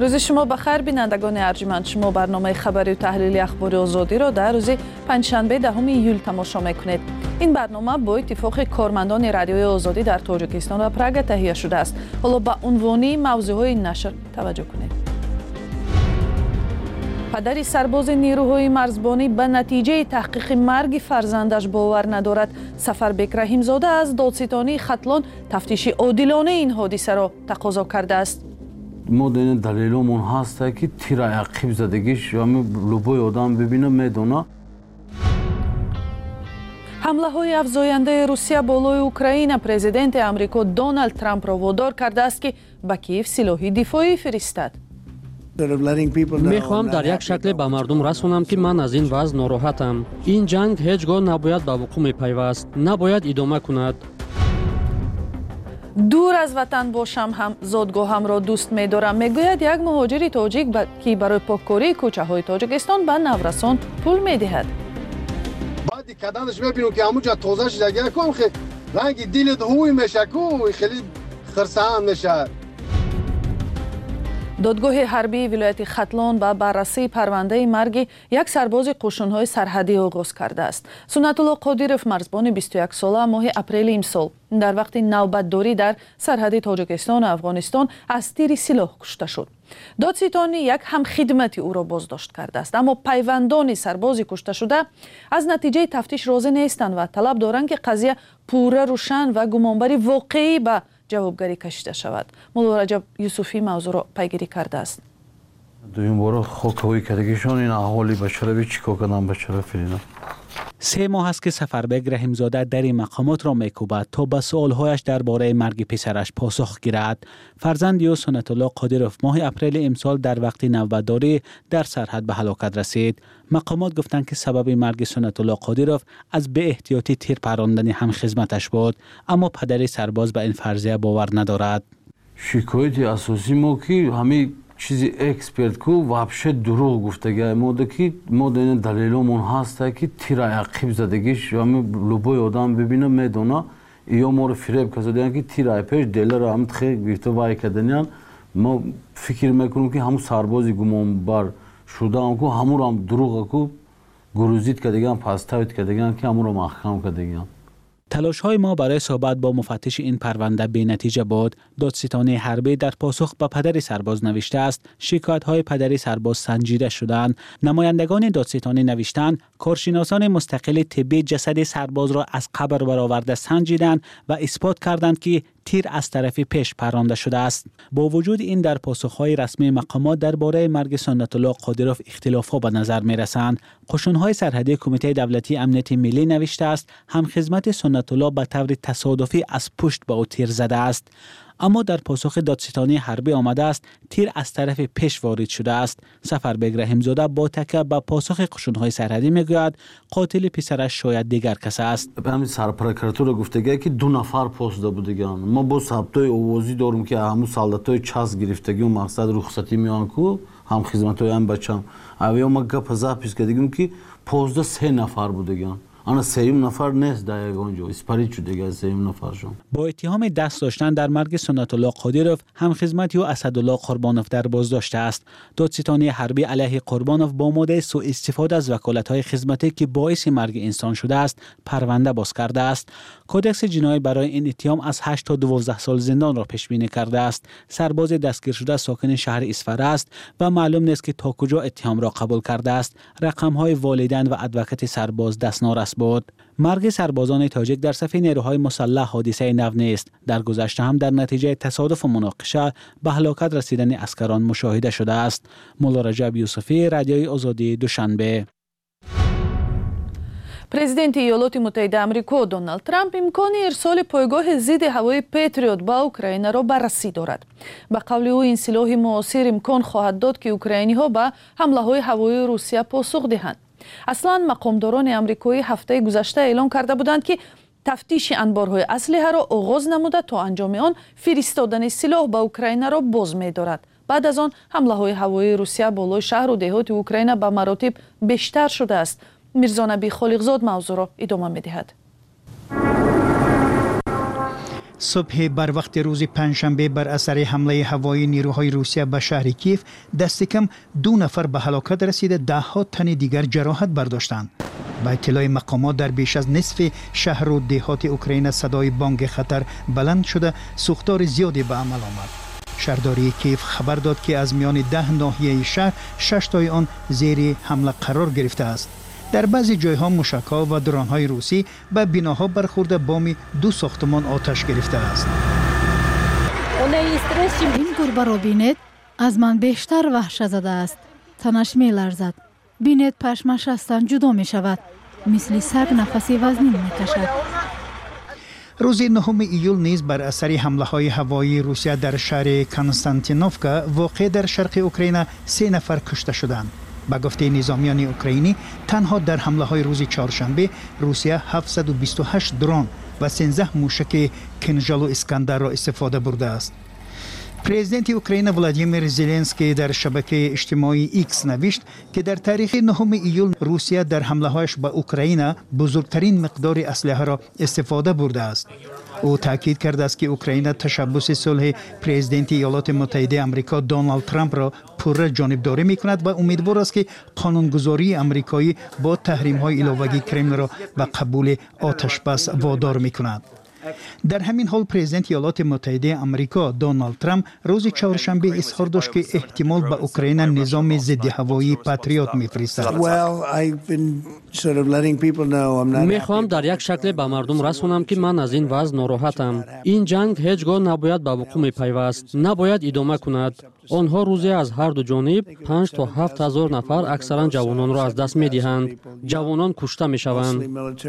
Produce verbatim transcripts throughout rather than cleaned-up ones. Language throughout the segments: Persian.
روز شما بخیر بینندگان ارجمند. شما برنامه خبری و تحلیلی اخبار آزادی را در روز پنجشنبه دهم ایول تماشا میکنید. این برنامه با اتفاق کارمندان رادیوی آزادی در تاجیکستان و پراگ تهیه شده است. حالا به عنوان موضوعهای نشر توجه کنید. پدر سرباز نیروهای مرزبانی به نتیجه تحقیق مرگ فرزندش باور ندارد. سفربک رحیمزاده از دادستانی ختلان تفتیش عادلانه این حادثه را تقاضا کرده است. ما در دلیلمون هست که تیر عقیب زدگیش همه لبای آدم ببینه میدونه. حمله های افزاینده روسیه بالای اوکراین پرزیدنت امریکا دونالد ترامپ را وادار کرده است که به کیف سلاح دفاعی فرستد. میخواهم در یک شکل به مردم رسانم که من از این وضع ناراحتم. این جنگ هیچگاه نباید به وقوع میپیوست، نباید ادامه کند. دور از وطن باشم هم زادگاهم را دوست می‌دارم، میگوید یک مهاجر تاجیک ب... که برای پاککاری کوچه های تاجیکستان به نورسان پول میدهد. بعد کدانش میبینم که همونجا تازه شده کم خیلی رنگ دل دوی میشه کو خیلی خرسان میشه. دادگاه حربی ولایت ختلان با بررسی پرونده مرگ یک سرباز قشون‌های سرحدی آغاز کرده است. سنت الله قادیروف مرزبان بیست و یک ساله ماه اپریل امسال در وقت نوبتداری در سرحد تاجیکستان و افغانستان از تیر سلاح کشته شد. دادستانی یک همخدمتی او را بازداشت کرده است، اما پیوندان سربازی کشته شده از نتیجه تفتیش راضی نیستند و طلب دارند که قضیه پوره روشن و گمانبری واقعی به جوابگری کشیده شود. مولا رجب یوسفی موضوع را پیگیری کرده است. دویم بار خوکوی کردگیشون این احوالی بچره بی چیکار کنم بچره فرینا. سه ماه است که سفربک رحیمزاده در این مقامات را میکوبد تا به سوالهایش درباره مرگ پسرش پاسخ گیرد. فرزند او سنت الله قادیروف ماه اپریل امسال در وقت نوبتداری در سرحد به هلاکت رسید. مقامات گفتند که سبب مرگ سنت الله قادیروف از بی احتیاطی تیر پراندن همخدمتش بود، اما پدر سرباز به این فرضیه باور ندارد. شکایت اساسی ما که همین چیزی اکسپرت کو وابشه دروغ گفتگی ما که ما در دلیلمون هست که تیر عقیب زدگیش همه لبای آدم ببینه میدونه یا ما رو فریب کردن که تیر عقیبش دل را هم خیلی گرفته وای کردن. ما فکر میکنم که همون سربازی گمان بر شده هم کو همون هم دروغ کو گروزیت کردن پس تایید کردن که همون رو محکم کردن. تلاش های ما برای صحبت با مفتش این پرونده بی نتیجه بود. دادستانی حربی در پاسخ به پدر سرباز نوشته است شکایت های پدر سرباز سنجیده شدند. نمایندگان دادستانی نوشتند کارشناسان مستقل طبی جسد سرباز را از قبر برآورده سنجیدند و اثبات کردند که تیر از طرف پیش پرانده شده است. با وجود این در پاسخهای رسمی مقامات درباره مرگ سنت الله قادیروف اختلاف‌ها به نظر می‌رسند. قشون‌های سرحدی کمیته دولتی امنیت ملی نوشته است همخدمت سنت الله به طور تصادفی از پشت به او تیر زده است. اما در پاسخ دادستانی حربی آمده است تیر از طرف پیش وارد شده است. سفربک رحیمزاده با تکیه به پاسخ قشون‌های سرحدی میگوید قاتل پسرش شاید دیگر کس است. همین سرپرکراتور گفتگی که دو نفر پاسده بودگان. ما با ثبتای اوازی داریم که همون سالداتای چاس گرفتگی و مقصد رخصتی میان کو هم خدمتای هم بچم. اویا ما گپ زاپیس کردیم که پاسده سه نفر بودگان. آن سیم نفر نیست در اونجا اسپریت شده دیگه سیم نفرشون. با اتهام دست داشتن در مرگ سنت الله قادیروف همخدمتی و اسدالله قربانوف در بازداشت است. دادستانی حربی علیه قربانوف با ماده سوء استفاده از وکالت‌های خدمتی که باعث مرگ انسان شده است پرونده باز کرده است. کدکس جنایی برای این اتهام از هشت تا دوازده سال زندان را پیش بینی کرده است. سرباز دستگیر شده ساکن شهر اصفهان است و معلوم نیست که تا کجا اتهام را قبول کرده است. رقم‌های والدین و ادوکت سرباز دستنارس بود. مرگ سربازان تاجیک در صف نیروهای مسلح حادثه نو نیست. در گذشته هم در نتیجه تصادف و مناقشه به هلاکت رسیدن اسکران مشاهده شده است. مولا رجب یوسفی، رادیوی آزادی، دوشنبه. پرزیدنت ایالات متحده آمریکا دونالد ترامپ امکان ارسال پایگاه ضد هوایی پتریوت به اوکراین را بررسی دارد. به قول او این سلاح معاصر امکان خواهد داد که اوکراینی ها به حمله های هوایی روسیه پاسخ دهند. اصلا مقامداران آمریکایی هفته گذشته اعلام کرده بودند که تفتیش انبارهای اسلحه را آغاز نموده تا انجام آن فرستادن سلاح به اوکراین را باز می‌دارد. بعد از آن حمله های هوایی روسیه بالای شهر و دهات اوکراین به مراتب بیشتر شده است. میرزا نبی خالقزاد موضوع را ادامه می‌دهد. صبح بر وقت روز پنجشنبه بر اثر حمله هوایی نیروهای روسیه به شهر کیف دست کم دو نفر به هلاکت رسیده، ده ها تن دیگر جراحت برداشتند. با اطلاع مقامات در بیش از نصف شهر و دهات اوکراین صدای بانگ خطر بلند شده، سوختار زیادی به عمل آمد. شهرداری کیف خبر داد که از میان ده ناحیه شهر شش تای آن زیر حمله قرار گرفته است. در بعضی جایها موشک‌ها و درون‌های روسی به بناها برخورده، بام دو ساختمان آتش گرفته است. این گربه را بینید، از من بیشتر وحشت زده است. تنش می لرزد. بینید پشمش از تن جدا می شود. مثل سگ نفسی وزنی می کشد. روز نهم ایول نیز بر اثر حمله های هوایی روسیه در شهر کنستانتینوفکا واقع در شرق اوکراین سه نفر کشته شدند. با گفته نظامیان اوکراینی، تنها در حمله های روز چهارشنبه روسیه هفتصد و بیست و هشت درون و سیزده موشک کنژال و اسکندر را استفاده برده است. پرزیدنت اوکراین ولادیمیر زلنسکی در شبکه اجتماعی ایکس نوشت که در تاریخ نهم ایول روسیه در حمله هایش به اوکراین بزرگترین مقدار اسلحه را استفاده برده است. او تاکید کرده است که اوکراین تشبث صلح پرزیدنت ایالات متحده آمریکا دونالد ترامپ را پوره جانبداری می‌کند و امیدوار است که قانونگذاری آمریکایی با تحریم‌های علاوه‌ای کرملین را به قبول آتش بس وادار می‌کند. در همین حال پرزیدنت ایالات متحده آمریکا دونالد ترامپ روز چهارشنبه اظهار داشت که احتمال به اوکراین نظام ضد هوایی پاتریوت می‌فرستد. میخوام در یک شکل به مردم رسونم که من از این وضع ناراحتم. این جنگ هیچگاه نباید به وقوع می‌پیوست، نباید ادامه کند. آنها روزی از هر دو جانب پنج تا هفت هزار نفر اکثرا جوانان را از دست می‌دهند. جوانان کشته می‌شوند.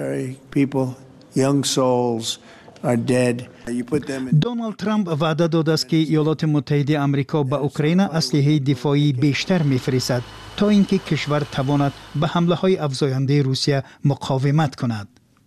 دونالد ترامپ وعده داده است که ایالات متحده آمریکا به اوکراین اسلحه دفاعی بیشتر می‌فرستد تا اینکه کشور تواند به حمله‌های افزاینده روسیه مقاومت کند.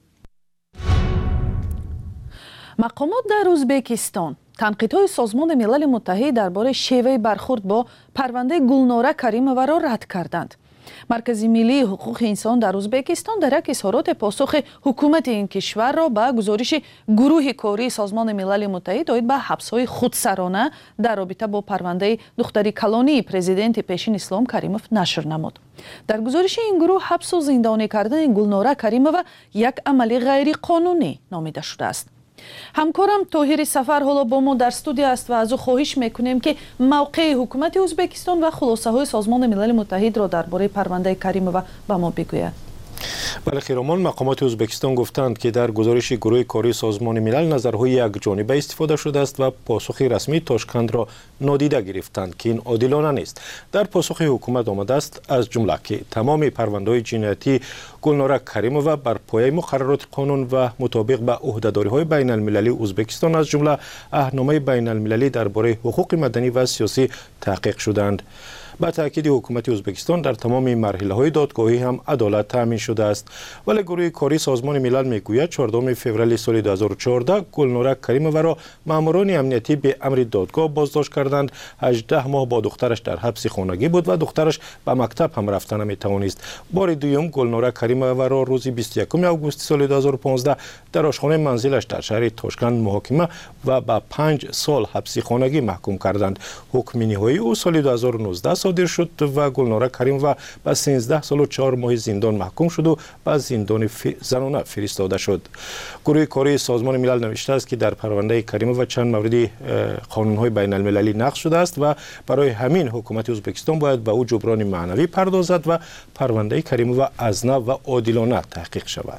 مقامات در ازبکستان تنقیدهای سازمان ملل متحد درباره شیوه برخورد با پرونده گلناره کریمова را رد کردند. مرکز ملی حقوق انسان در ازبکستان در یک اظهارات پاسخ حکومت این کشور را به گزارش گروه کاری سازمان ملل متحد آید به حبس‌های خودسرانه در رابطه با پرونده دختری کلانی پرزیدنت پیشین اسلام کریموف نشر نمود. در گزارش این گروه حبس و زندانی کردن گلناره کریمова یک عمل غیر قانونی نامیده شده است. همکارم طاهر سفر حالا با ما در استودیو است و از او خواهش میکنیم که موقع حکومت ازبکستان و خلاصه های سازمان ملل متحد را درباره پرونده کریمova به ما بگوید. بله خیرامان، مقامات ازبکستان گفتند که در گزارش گروه کاری سازمان ملل نظرهای یک جانبه استفاده شده است و پاسخ رسمی تاشکند را نادیده گرفتند که این عادلانه نیست. در پاسخ حکومت آمده است از جمله که تمام پرونده‌های جنایتی گلناره کریمova بر پایه مقررات قانون و مطابق به عهده‌داری‌های بین المللی ازبکستان از جمله عهدنامه بین المللی درباره حقوق مدنی و سیاسی تحقیق شدند. با تاکید حکومت ازبکستان در تمام مرحله‌های دادگاهی هم عدالت تامین شده است. ولی گروه کاری سازمان ملل میگوید چهاردهم فوریه سال دو هزار و چهارده گلناره کریمova را ماموران امنیتی به امر دادگاه بازداشت کردند. هجده ماه با دخترش در حبس خانگی بود و دخترش به مکتب هم رفتن نمیتوانست. بار دوم گلناره کریمova را روز بیست و یکم آگوست سال دو هزار و پانزده در آشخانه منزلش در شهر تاشکند محاکمه و به پنج سال حبس خانگی محکوم کردند. حکم نهایی او سال دو هزار و نوزده صادر شد و گلناره کریمova به سیزده سال و چهار ماه زندان محکوم شد و به زندان زنانه فرستاده شد. گروه کاری سازمان ملل نوشته است که در پرونده کریمova چند موردی قانون‌های بین المللی نقض شده است و برای همین حکومت ازبکستان باید به او جبران معنوی پردازد و پرونده کریمova از نو و عادلانه تحقیق شود.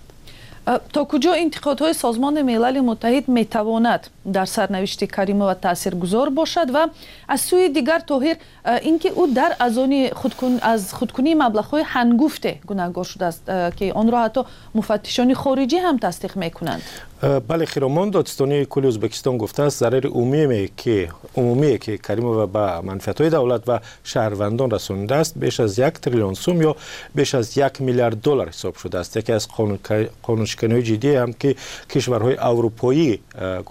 تا کجا انتقادهای سازمان ملل متحد میتواند در سرنوشت کریمova تاثیرگذار باشد و از سوی دیگر طاهر اینکه او در ازانی خودکن از خودکنی مبلغ‌های هنگفت گناهگار شده است که آن را حتی مفتشان خارجی هم تصدیق میکنند. بله خیرامان، دادستانی کل ازبکستان گفته است ضرر عمومی که عمومی که کریمova به منفعت‌های دولت و شهروندان رسانیده است بیش از یک تریلیون سوم یا بیش از یک میلیارد دلار حساب شده است. یکی از قانون قانونشکنی جدی هم که کشورهای اروپایی گلناره کریمova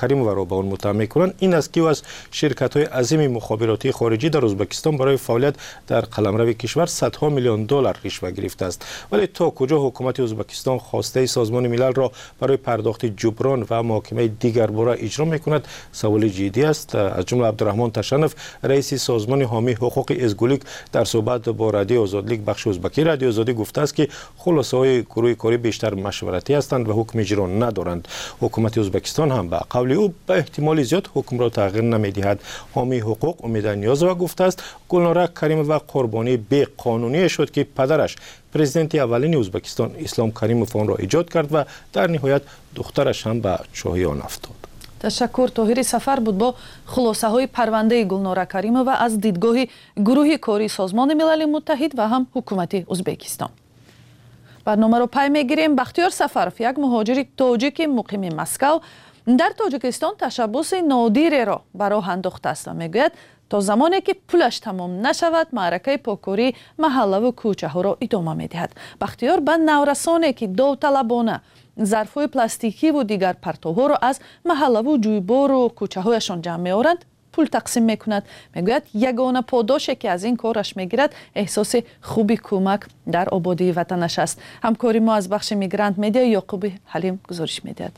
کریمووا را به آن متهم می‌کنند این است که او از شرکت‌های عظیم مخابراتی خارجی در ازبکستان برای فعالیت در قلمرو کشور صدها میلیون دلار رشوه گرفته است. ولی تا کجا حکومت ازبکستان خواسته سازمان ملل را برای پرداخت جبران و محاکمه دیگر باره اجرا می‌کند سوال جدی است. از جمله عبدالرحمن تشنف رئیس سازمان حامی حقوق ازگولیک در صحبت با رادیو آزادی بخش ازبکی رادیو آزادی گفته است که خلاصه‌های گروه کاری بیشتر مشورتی هستند و حکم اجرا ندارند. حکومت ازبکستان هم به قول او به احتمال زیاد حکم را تغییر نمی‌دهد. حامی حقوق امید نیازова گفته است گلناره کریمووا قربانی بی قانونی شد که پدرش پرزیدنت اولین ازبکستان اسلام کریموف آن را ایجاد کرد و در نهایت دخترش هم به چاهی آن افتاد. تشکر. طاهر سفر بود با خلاصه های پرونده گلناره کریمووا از دیدگاه گروه کاری سازمان ملل متحد و هم حکومت ازبکستان. برنامه رو پای میگیریم. بختیار سفرов یک مهاجر تاجیک مقیم مسکو در تاجیکستان تشبس نادیر را به راه انداخته است و میگوید تا زمانی که پولش تمام نشود معرکه پاکاری محله و کوچه ها را ادامه میدهد. بختیار به نورسانی که داوطلبانه ظرفهای پلاستیکی و دیگر پرتوها را از محله و جویبار و کوچه هایشان جمع میآورند پول تقسیم میکند. میگوید یگانه پاداشی که از این کارش میگیرد احساس خوبی کمک در آبادی وطنش است. همکاری ما از بخش میگرانت میدیا یعقوب حلیم گزارش میدهد.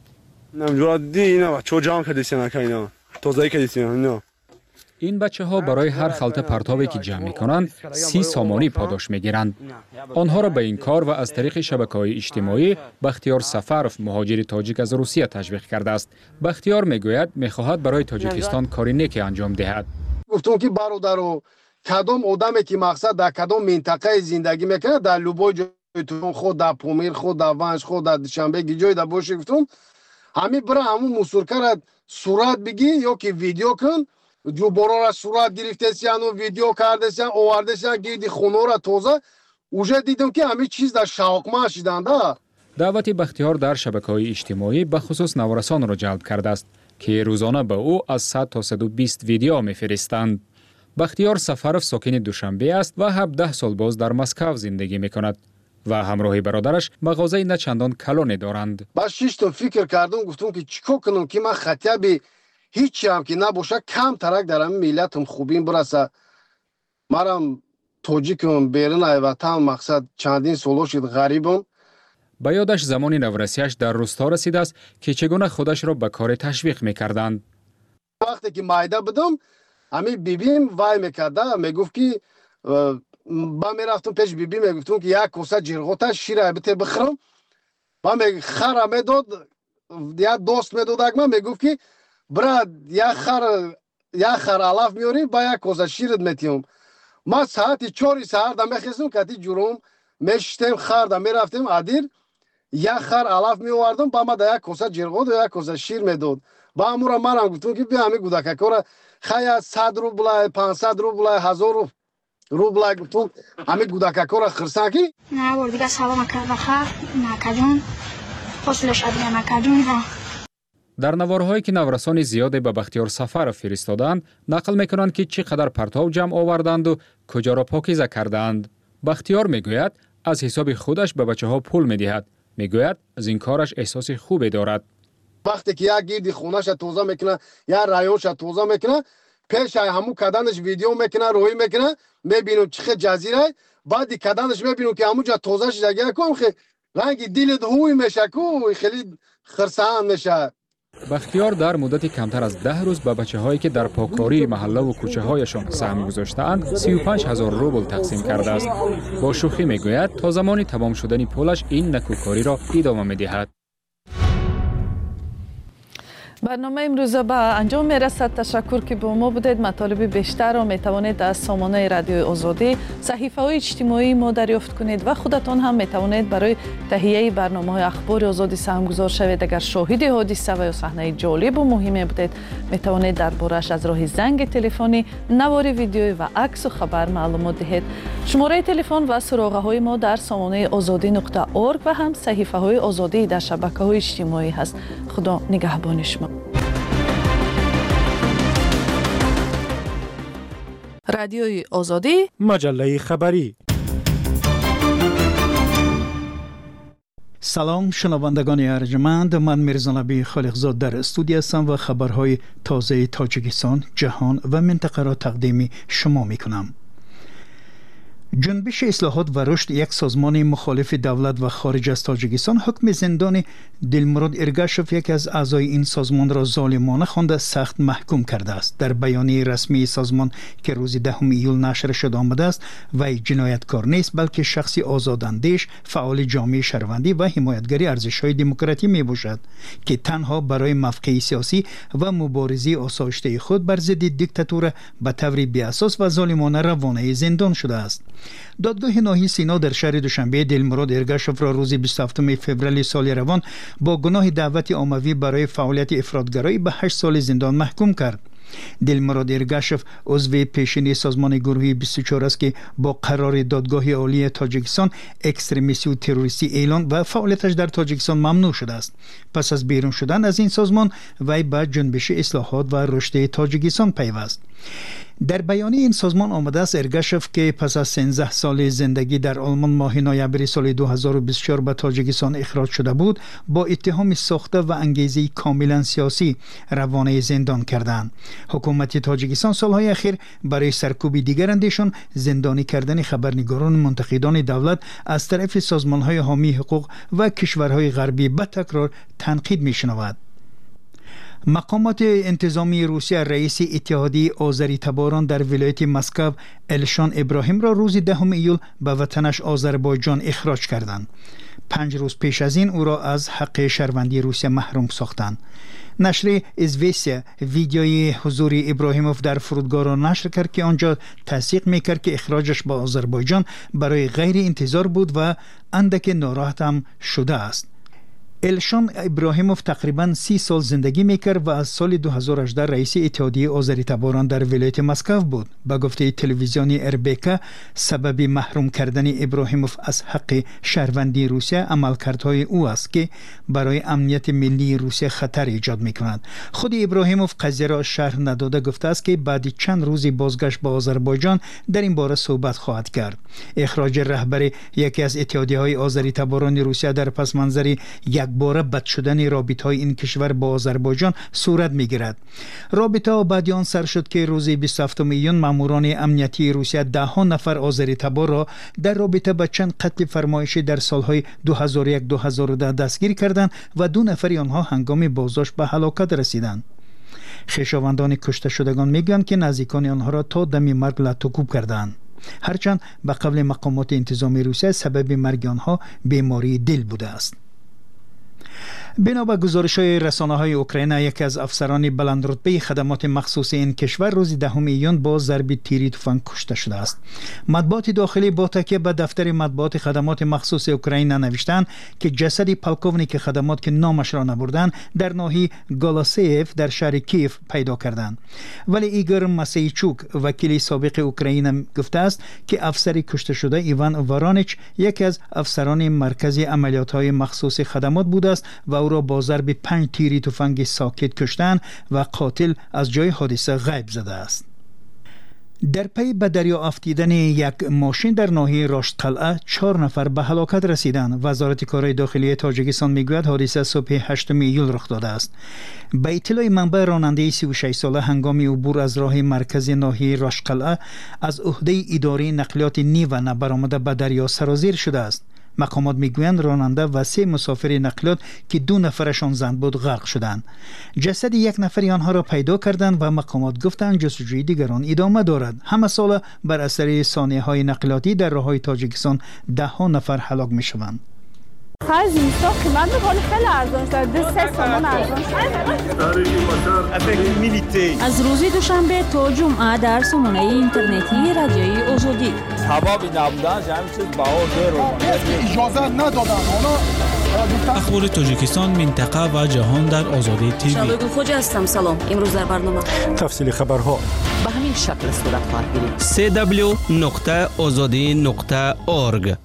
این بچه ها برای هر خلطه پرتابی که جمع می کنند سی سامانی پاداش می گیرند. آنها را به این کار و از طریق شبکه‌های اجتماعی بختیار سفرов مهاجر تاجیک از روسیه تشویق کرده است. بختیار می گوید می خواهد برای تاجیکستان کاری نیکی انجام دهد. گفتم که برادرو کدام آدمی که مقصد در کدام منطقه زندگی میکنه در لوبای جای خود در پامیر خود در ونج خود در دوشنبه جای در باشه گفتم همین برای همون مسورکه را صورت بگی یا که ویدیو کن جو برا را صورت گرفته‌سیان و ویدیو کرده‌سیان آورده‌سیان گیردی خونه را تازه اوجه دیدم که همه چیز در شاقما شدند. دعوت بختیار در شبکه‌های اجتماعی به خصوص نورسان را جلب کرده است که روزانه به او از صد تا صد و بیست ویدیو می‌فرستند. بختیار سفرov ساکن دوشنبه است و هفده سال باز در مسکو زندگی می‌کند و همراه برادرش مغازه نه چندان کلانی دارند. با شش تا فکر کردم گفتم که چیکار کنم که من خطیبی هیچی هم که نباشه کم ترک در همین ملتم خوبیم برسه. مرم تاجیکم بیرون وطن مقصد چندین سال شد غریبم. به یادش زمانی نورسیش در روستا رسیده است که چگونه خودش را به کار تشویق میکردند. وقتی که مایده بدم همین بیبیم وای میکرده میگفت که با میرفتم پیش بیبی میگفتم که یک کوسه جرغوت شیر البته بخرم با می خر میداد یا دوست میداد من میگفت که براد یا خر یا خر علف میاری با یک کوزه شیرت میتیم. ما ساعت چهار ساعت دم میخواستم کتی جروم میشتم خر دم میرفتم عدیر یا خر علف میوردم با ما یک کوزه جرغوت و یک کوزه شیر میداد. با امورا منم گفتم که بیا همین گودک کارا خیا صد روبل پانصد روبل هزار روبل گفتم همین گودک کارا خرساکی نه بر دیگه سلام کرد خر نکجون خوشلش ادیا نکجون. در نوارهایی که نورسان زیادی به بختیار سفرov فرستادند نقل میکنند که چقدر پرتاب جمع آوردند و کجا را پاکیزه کردند. بختیار میگوید از حساب خودش به بچه ها پول میدهد. میگوید از این کارش احساس خوبی دارد. وقتی که یک گیردی خونش توزه میکنه یا رایونش توزه میکنه پیش همون کدنش ویدیو میکنه روی میکنه میبینم چه جزیره بعد کدنش میبینم که همون جا توزهش جگه کن خیلی رنگ دیل دوی میشه کو خیلی خرسان میشه. بختیار در مدت کمتر از ده روز به بچه هایی که در پاککاری محله و کوچه هایشان سهم گذاشته‌اند سی و پنج هزار روبل تقسیم کرده است. با شوخی میگوید تا زمانی تمام شدن پولش این نکوکاری را ادامه میدهد. برنامه امروز به انجام میرسد. تشکر که با ما بودید. مطالب بیشتر را میتوانید از سامانه رادیو آزادی صحیفه های اجتماعی ما دریافت کنید و خودتان هم میتوانید برای تهیه برنامه های اخبار آزادی سهمگذار شوید. اگر شاهد حادثه و یا صحنه جالب و مهمی بودید میتوانید دربارش از راه زنگ تلفنی، نوار ویدیویی و عکس و خبر معلومات دهید. شماره تلفن و سراغه های ما در سامانه آزادی نقطه اورگ و هم صحیفه های آزادی در شبکه های اجتماعی هست. خدا نگهبان شما. رادیوی آزادی، مجله خبری. سلام شنوندگان ارجمند، من میرزا نبی خالقزاد در استودیو هستم و خبرهای تازه تاجیکستان، جهان و منطقه را تقدیم شما میکنم. جنبش اصلاحات و رشد، یک سازمان مخالف دولت و خارج از تاجیکستان، حکم زندان دلمراد ارگاشف، یک از اعضای این سازمان را ظالمانه خوانده سخت محکوم کرده است. در بیانیه رسمی سازمان که روز دهم ایول نشر شده آمده است، وی جنایتکار نیست بلکه شخصی آزاداندیش، فعال جامعه شهروندی و حمایتگری ارزش‌های دموکراتی میباشد که تنها برای موقع سیاسی و مبارزه آسایشته خود بر ضد دیکتاتور به طور بی‌اساس و ظالمانه روانه زندان شده است. دادگاه ناحیه سینا در شهر دوشنبه دلمراد ارگاشف را روز بیست و هفتم فوریه سال روان با گناه دعوت عمومی برای فعالیت افراطگرایی به هشت سال زندان محکوم کرد. دلمراد ارگاشف عضو پیشین سازمان گروهی بیست و چهار است که با قرار دادگاه عالی تاجیکستان اکستریمیستی و تروریستی اعلان و فعالیتش در تاجیکستان ممنوع شده است. پس از بیرون شدن از این سازمان، وی به جنبش اصلاحات و رشد تاجیکستان پیوست. در بیانیه این سازمان آمده است ارگاشف که پس از سیزده سال زندگی در آلمان ماه نوامبر سال دو هزار و بیست و چهار به تاجیکستان اخراج شده بود، با اتهام ساخته و انگیزه کاملا سیاسی روانه زندان کردند. حکومت تاجیکستان سالهای اخیر برای سرکوب دیگر اندیشان زندانی کردن خبرنگاران منتقدان دولت از طرف سازمانهای حامی حقوق و کشورهای غربی به تکرار تنقید می‌شنود. مقامات انتظامی روسیه رئیس اتحادیه آذری تباران در ولایت مسکو الشان ابراهیم را روز دهم ایول به وطنش آذربایجان اخراج کردند. پنج روز پیش از این او را از حق شهروندی روسیه محروم ساختند. نشر ازویسیا ویدیوی حضور ابراهیموف در فرودگاه را نشر کرد که آنجا تصدیق میکرد که اخراجش به آذربایجان برای غیر انتظار بود و اندک ناراحت هم شده است. الشان ابراهیموف تقریبا سی سال زندگی میکرد و از سال دو هزار و هجده رئیس اتحادیه آذری تباران در ولایت مسکو بود. به گفته تلویزیونی اربیکا، سبب محروم کردن ابراهیموف از حق شهروندی روسیه عملکردهای او است که برای امنیت ملی روسیه خطر ایجاد میکند. خود ابراهیموف قضیه را شرح نداده گفته است که بعد چند روزی بازگشت به آذربایجان در این باره صحبت خواهد کرد. اخراج رهبر یکی از اتحادیه‌های آذری تباران روسیه در پس منظر یک باره بد شدن رابطه های این کشور با آذربایجان صورت می گیرد. رابطه بعد آن سر شد که روز بیست و هفتم ایون ماموران امنیتی روسیه ده ها نفر آذری تبار را در رابطه با چند قتل فرمایشی در سالهای دو هزار و یک دو هزار و ده دستگیر کردند و دو نفر آنها هنگام بازداشت به هلاکت رسیدند. خویشاوندان کشته شدگان میگویند که نزدیکان آنها را تا دم مرگ لطوکوب کردند. هرچند به قول مقامات انتظامی روسیه سبب مرگ آنها بیماری دل بوده است. بنا به گزارش‌های رسانه‌های اوکراین، یکی از افسران بلندرتبه خدمات مخصوص این کشور روز دهم ایون با ضرب تیری تفنگ کشته شده است. مطبوعات داخلی با تکیه به دفتر مطبوعات خدمات مخصوص اوکراین نوشتند که جسد پالکوونیک خدمات که نامش را نبردند در ناحیه گالاسیف در شهر کیف پیدا کردند. ولی ایگور مسیچوک، وکیل سابق اوکراین، گفته است که افسر کشته شده ایوان وارانیچ یکی از افسران مرکز عملیات‌های مخصوص خدمات بوده است و او را با ضرب پنج تیری تفنگ ساکت کشتند و قاتل از جای حادثه غیب زده است. در پی به دریا افتیدن یک ماشین در ناحیه راشد قلعه چهار نفر به هلاکت رسیدند. وزارت کارهای داخلی تاجیکستان میگوید حادثه صبح هشتم ایول رخ داده است. به اطلاع منبع، راننده سی و شش ساله هنگام عبور از راه مرکزی ناحیه راشد قلعه از عهده اداره نقلیات نیو نبرآمده به دریا سرازیر شده است. مقامات میگویند راننده و سه مسافر نقلیات که دو نفرشان زن بود غرق شدند. جسد یک نفر آنها را پیدا کردند و مقامات گفتند جستجوی دیگران ادامه دارد. همه سال بر اثر سانحه‌های نقلیاتی در راه‌های تاجیکستان ده ها نفر هلاک میشوند. خرج اینستا قیمت می‌کنه خیلی ارزان شده. سه سامان ارزان شده. از روز دوشنبه تا جمعه در سامانه اینترنتی رادیوی آزادی. سبب نبودن همین چیز بهار داره. اجازه ندادن. اخبار تاجیکستان، منطقه و جهان در آزادی تیوی. شبگو خوج هستم. سلام. امروز در برنامه تفصیل خبرها به همین شکل صورت خواهد گرفت. سی دبلیو نقطه آزادی نقطه اورگ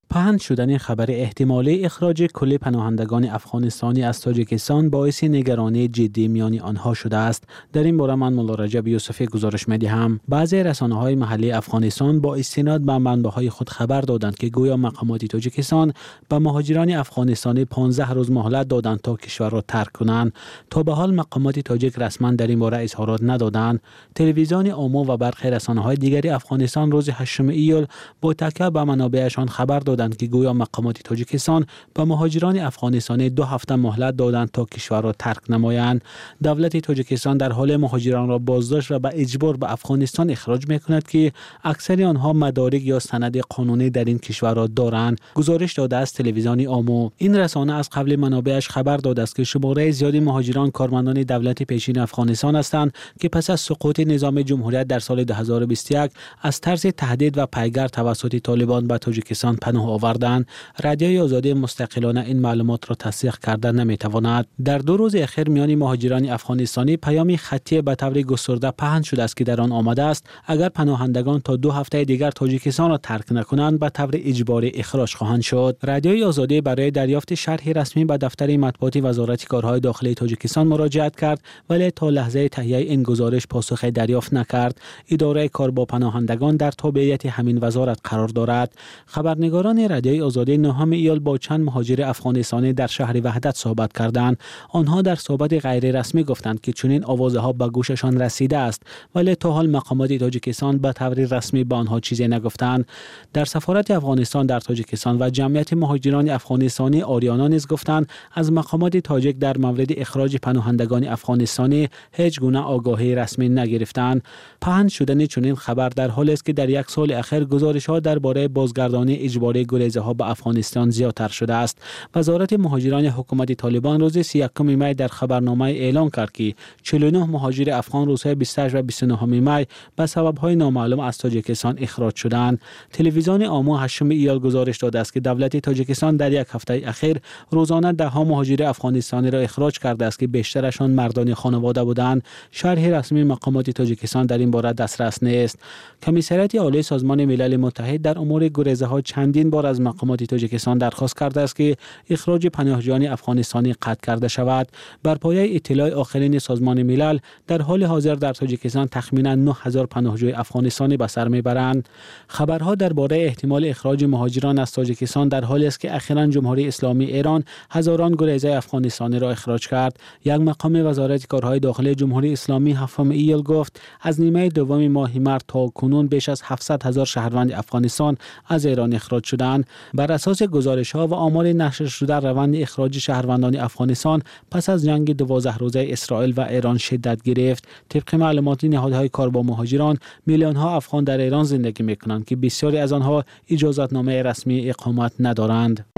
پهن شدن خبر احتمالی اخراج کل پناهندگان افغانستانی از تاجیکستان باعث نگرانی جدی میان آنها شده است. در این باره من مولا رجب یوسفی گزارش می‌دهم. بعضی رسانه‌های محلی افغانستان با استناد به منبع‌های خود خبر دادند که گویا مقامات تاجیکستان به مهاجران افغانستانی پانزده روز مهلت دادند تا کشور را ترک کنند. تا به حال مقامات تاجیک رسما در این باره اظهارات ندادند. تلویزیون عمو و برخی رسانه‌های دیگری افغانستان روز هشتم ایول با تکیه به منابعشان خبر دادند که گویا مقامات تاجیکستان به مهاجران افغانستانی دو هفته مهلت دادند تا کشور را ترک نمایند. دولت تاجیکستان در حال مهاجران را بازداشت و به اجبار به افغانستان اخراج می‌کند که اکثر آنها مدارک یا سند قانونی در این کشور را دارند. گزارش داده است تلویزیون آمو. این رسانه از قبل منابعش خبر داده است که شماره زیادی مهاجران کارمندان دولت پیشین افغانستان هستند که پس از سقوط نظام جمهوریت در سال دو هزار و بیست و یک از طرز تهدید و پیگر توسط طالبان به تاجیکستان پناه آوردند. رادیوی آزادی مستقلانه این معلومات را تصدیق کرده نمیتواند. در دو روز اخیر میان مهاجران افغانستانی پیامی خطی به طور گسترده پهن شده است که در آن آمده است اگر پناهندگان تا دو هفته دیگر تاجیکستان را ترک نکنند به طور اجباری اخراج خواهند شد. رادیوی آزادی برای دریافت شرح رسمی به دفتر مطبوعاتی وزارت کارهای داخلی تاجیکستان مراجعت کرد ولی تا لحظه تهیه این گزارش پاسخی دریافت نکرد. اداره کار با پناهندگان در تابعیت همین وزارت قرار دارد. خبرنگاران رادیوی آزادی نهم ایول با چند مهاجر افغانستانی در شهر وحدت صحبت کردند. آنها در صحبت غیر رسمی گفتند که چنین آوازها به گوششان رسیده است ولی تا حال مقامات تاجیکستان به طور رسمی به آنها چیزی نگفتند. در سفارت افغانستان در تاجیکستان و جمعیت مهاجران افغانستانی آریانا نیز گفتند از مقامات تاجیک در مورد اخراج پناهندگان افغانستانی هیچ گونه آگاهی رسمی نگرفتند. پهن شدن چنین خبر در حالی است که در یک سال اخیر گزارش‌ها درباره بازگردانی اجباری گریزه‌ها به افغانستان زیادتر شده است. وزارت مهاجران حکومت طالبان روز سی و یکم می در خبرنامه اعلام کرد که چهل و نه مهاجر افغان روزهای بیست و هشت و بیست و نه می به سبب‌های نامعلوم از تاجیکستان اخراج شدند. تلویزیون آمو هشتم ایول گزارش داده است که دولت تاجیکستان در یک هفته اخیر روزانه ده ها مهاجر افغانستانی را اخراج کرده است که بیشترشان مردان خانواده بودند. شرح رسمی مقامات تاجیکستان در این باره دسترس نیست. کمیسریت عالی سازمان ملل متحد در امور گریزه‌ها چندین بار از مقامات تاجیکستان درخواست کرده است که اخراج پناهجویان افغانستانی قطع کرده شود. بر پایه اطلاع آخرین سازمان ملل در حال حاضر در تاجیکستان تخمینا نه هزار پناهجوی افغانستانی به سر میبرند. خبرها درباره احتمال اخراج مهاجران از تاجیکستان در حالی است که اخیراً جمهوری اسلامی ایران هزاران گریزه افغانستانی را اخراج کرد. یک مقام وزارت کارهای داخلی جمهوری اسلامی هفتم ایول گفت از نیمه دوم ماه مارس تا کنون بیش از هفتصد هزار شهروند افغانستان از ایران اخراج شدند. بر اساس گزارش‌ها و آمار نشر شده روند اخراج شهروندان افغانستان پس از جنگ دوازده روزه اسرائیل و ایران شدت گرفت. طبق معلومات نهادهای کار با مهاجران میلیون‌ها افغان در ایران زندگی می‌کنند که بسیاری از آنها اجازه‌نامه رسمی اقامت ندارند.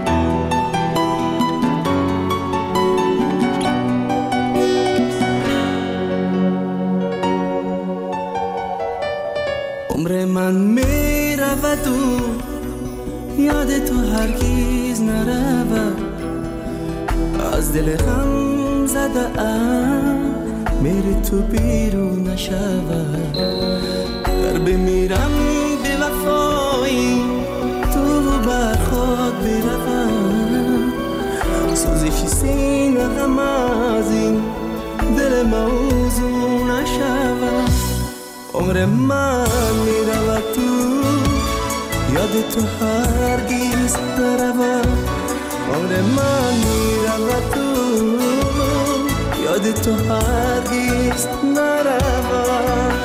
عمر من می رود و یاد تو هرگیز نرود از دل غم زده ام میری تو بیرون نشود در بمیرم به وفایی تو بر خود بروم سوزش سینه غم از این دل موضوع نشود عمر من می رود تو یاد تو هرگیز نرود عمر من می رود تو یاد تو هرگیز نرود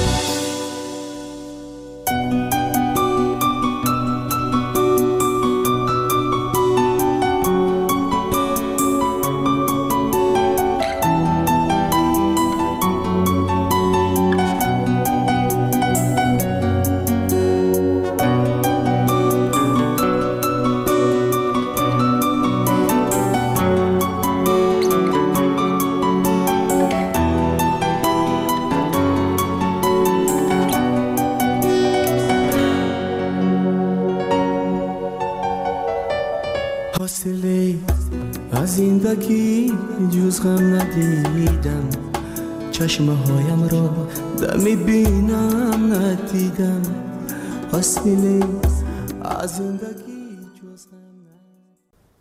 زندگی جز غم ندیدم چشمه هایم را دمی بینم ندیدم حاصله از زندگی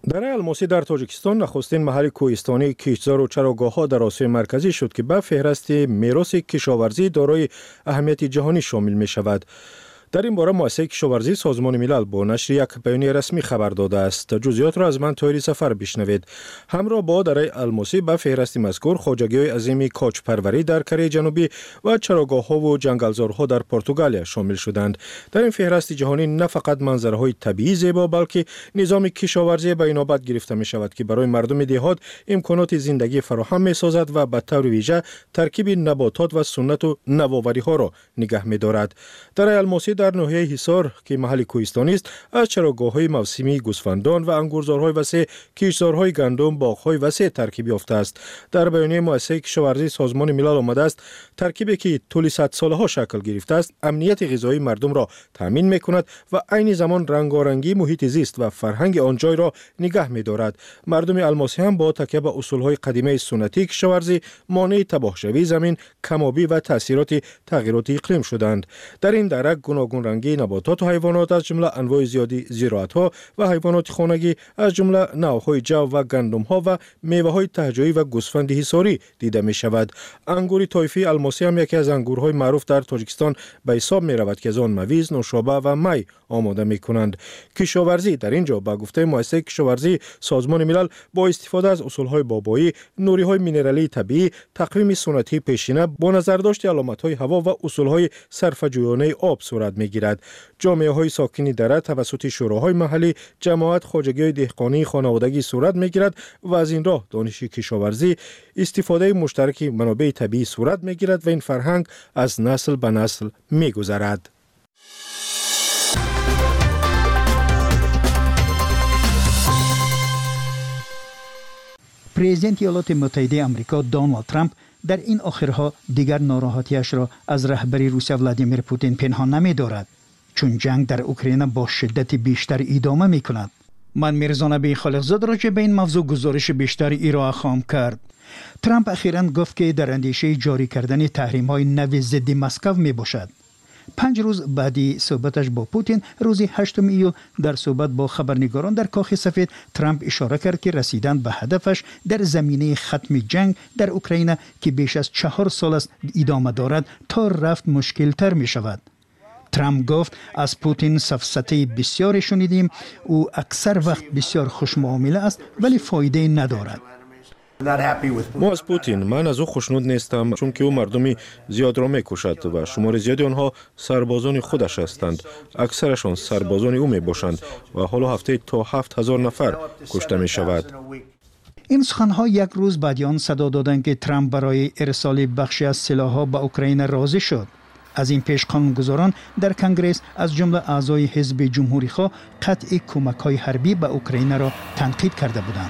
دره الماسی در تاجیکستان نخستین محل کوهستانی کشتزار و چراگاه‌ها در آسیای مرکزی شد که به فهرست میراث کشاورزی دارای اهمیت جهانی شامل می شود. در این باره مؤسسه کشاورزی سازمان ملل با نشر یک بیانیه رسمی خبر داده است. جزئیات را از من طاهر سفر بشنوید. همراه با دره الماسی به فهرست مذکور خواجگی‌های عظیم کاج پروری در کره جنوبی و چراگاه‌ها و جنگلزارها در پرتغالیا شامل شدند. در این فهرست جهانی نه فقط منظره‌های طبیعی زیبا بلکه نظام کشاورزی به اینابت گرفته می شود که برای مردم دهات امکانات زندگی فراهم می سازد و به طور ویژه ترکیب نباتات و سنت و نوآوری‌ها را نگه می دارد. دره الماسی در ناحیه حصار که محل کوهستانی است از چراگاه‌های موسمی گوسفندان و انگورزارهای وسیع، کشتزارهای گندم، باغ‌های وسیع ترکیب یافته است. در بیانیه مؤسسه کشاورزی سازمان ملل آمده است ترکیبی که طول صد سالها شکل گرفته است امنیت غذایی مردم را تامین می‌کند و عین زمان رنگارنگی محیط زیست و فرهنگ آن جای را نگه می‌دارد. مردم الماسی هم با تکیه به اصول‌های قدیمی سنتی کشاورزی مانع تباهشوی زمین، کم‌آبی و تأثیرات تغییرات اقلیم شدند. در این دره گوناگون رنگی نباتات و حیوانات از جمله انواع زیادی زراعت‌ها و حیوانات خانگی از جمله نوع‌های جو و گندم‌ها و میوه‌های تهجویی و گوسفند حصاری دیده می‌شود. انگور طایفی الماسی هم یکی از انگورهای معروف در تاجیکستان به حساب می‌رود که از آن مویز، نوشابه و می آماده می‌کنند. کشاورزی در اینجا به گفته مؤسسه کشاورزی سازمان ملل با استفاده از اصول‌های بابایی، نوری‌های مینرالی طبیعی، تقویم سنتی پیشینه با نظرداشت علامت‌های هوا و اصول‌های صرفه‌جویانه آب صورت می‌گیرد. جامعه‌های ساکن دره توسط شوراهای محلی، جماعت، خواجگی‌های دهقانی، خانوادگی صورت می‌گیرد و از این راه دانش کشاورزی، استفاده مشترک منابع طبیعی صورت می‌گیرد و این فرهنگ از نسل به نسل می‌گذرد. پرزیدنت ایالات متحده آمریکا دونالد ترامپ در این آخرها دیگر ناراحتیش را از رهبری روسیه ولادیمیر پوتین پنهان نمی‌دارد، چون جنگ در اوکراین با شدت بیشتر ادامه می‌کند. من میرزا نبی خالقزاد راجع به این موضوع گزارش بیشتری ارائه خواهم کرد. ترامپ اخیراً گفت که در اندیشه جاری کردن تحریم‌های نو ضد مسکو میباشد. پنج روز بعدی صحبتش با پوتین روز هشتم ایول در صحبت با خبرنگاران در کاخ سفید ترامپ اشاره کرد که رسیدن به هدفش در زمینه ختم جنگ در اوکراین که بیش از چهار سال است ادامه دارد تا رفت مشکل تر می شود. ترامپ گفت از پوتین سفسطه بسیاری شنیدیم، او اکثر وقت بسیار خوشمعامله است ولی فایده ندارد. ما از پوتین من از او خوشنود نیستم، چون که او مردمی زیاد را میکشد و شمار زیادی آنها سربازان خودش هستند. اکثرشان سربازان او می باشند و حالا هفته تا هفت هزار نفر کشته می شود. این سخنها یک روز بعد آن صدا دادند که ترامپ برای ارسال بخشی از سلاح‌ها به اوکراین راضی شد. از این پیش قانونگذاران در کنگره از جمله اعضای حزب جمهوری‌خواه قطع کمک‌های حربی به اوکراین را تنقید کرده بودند.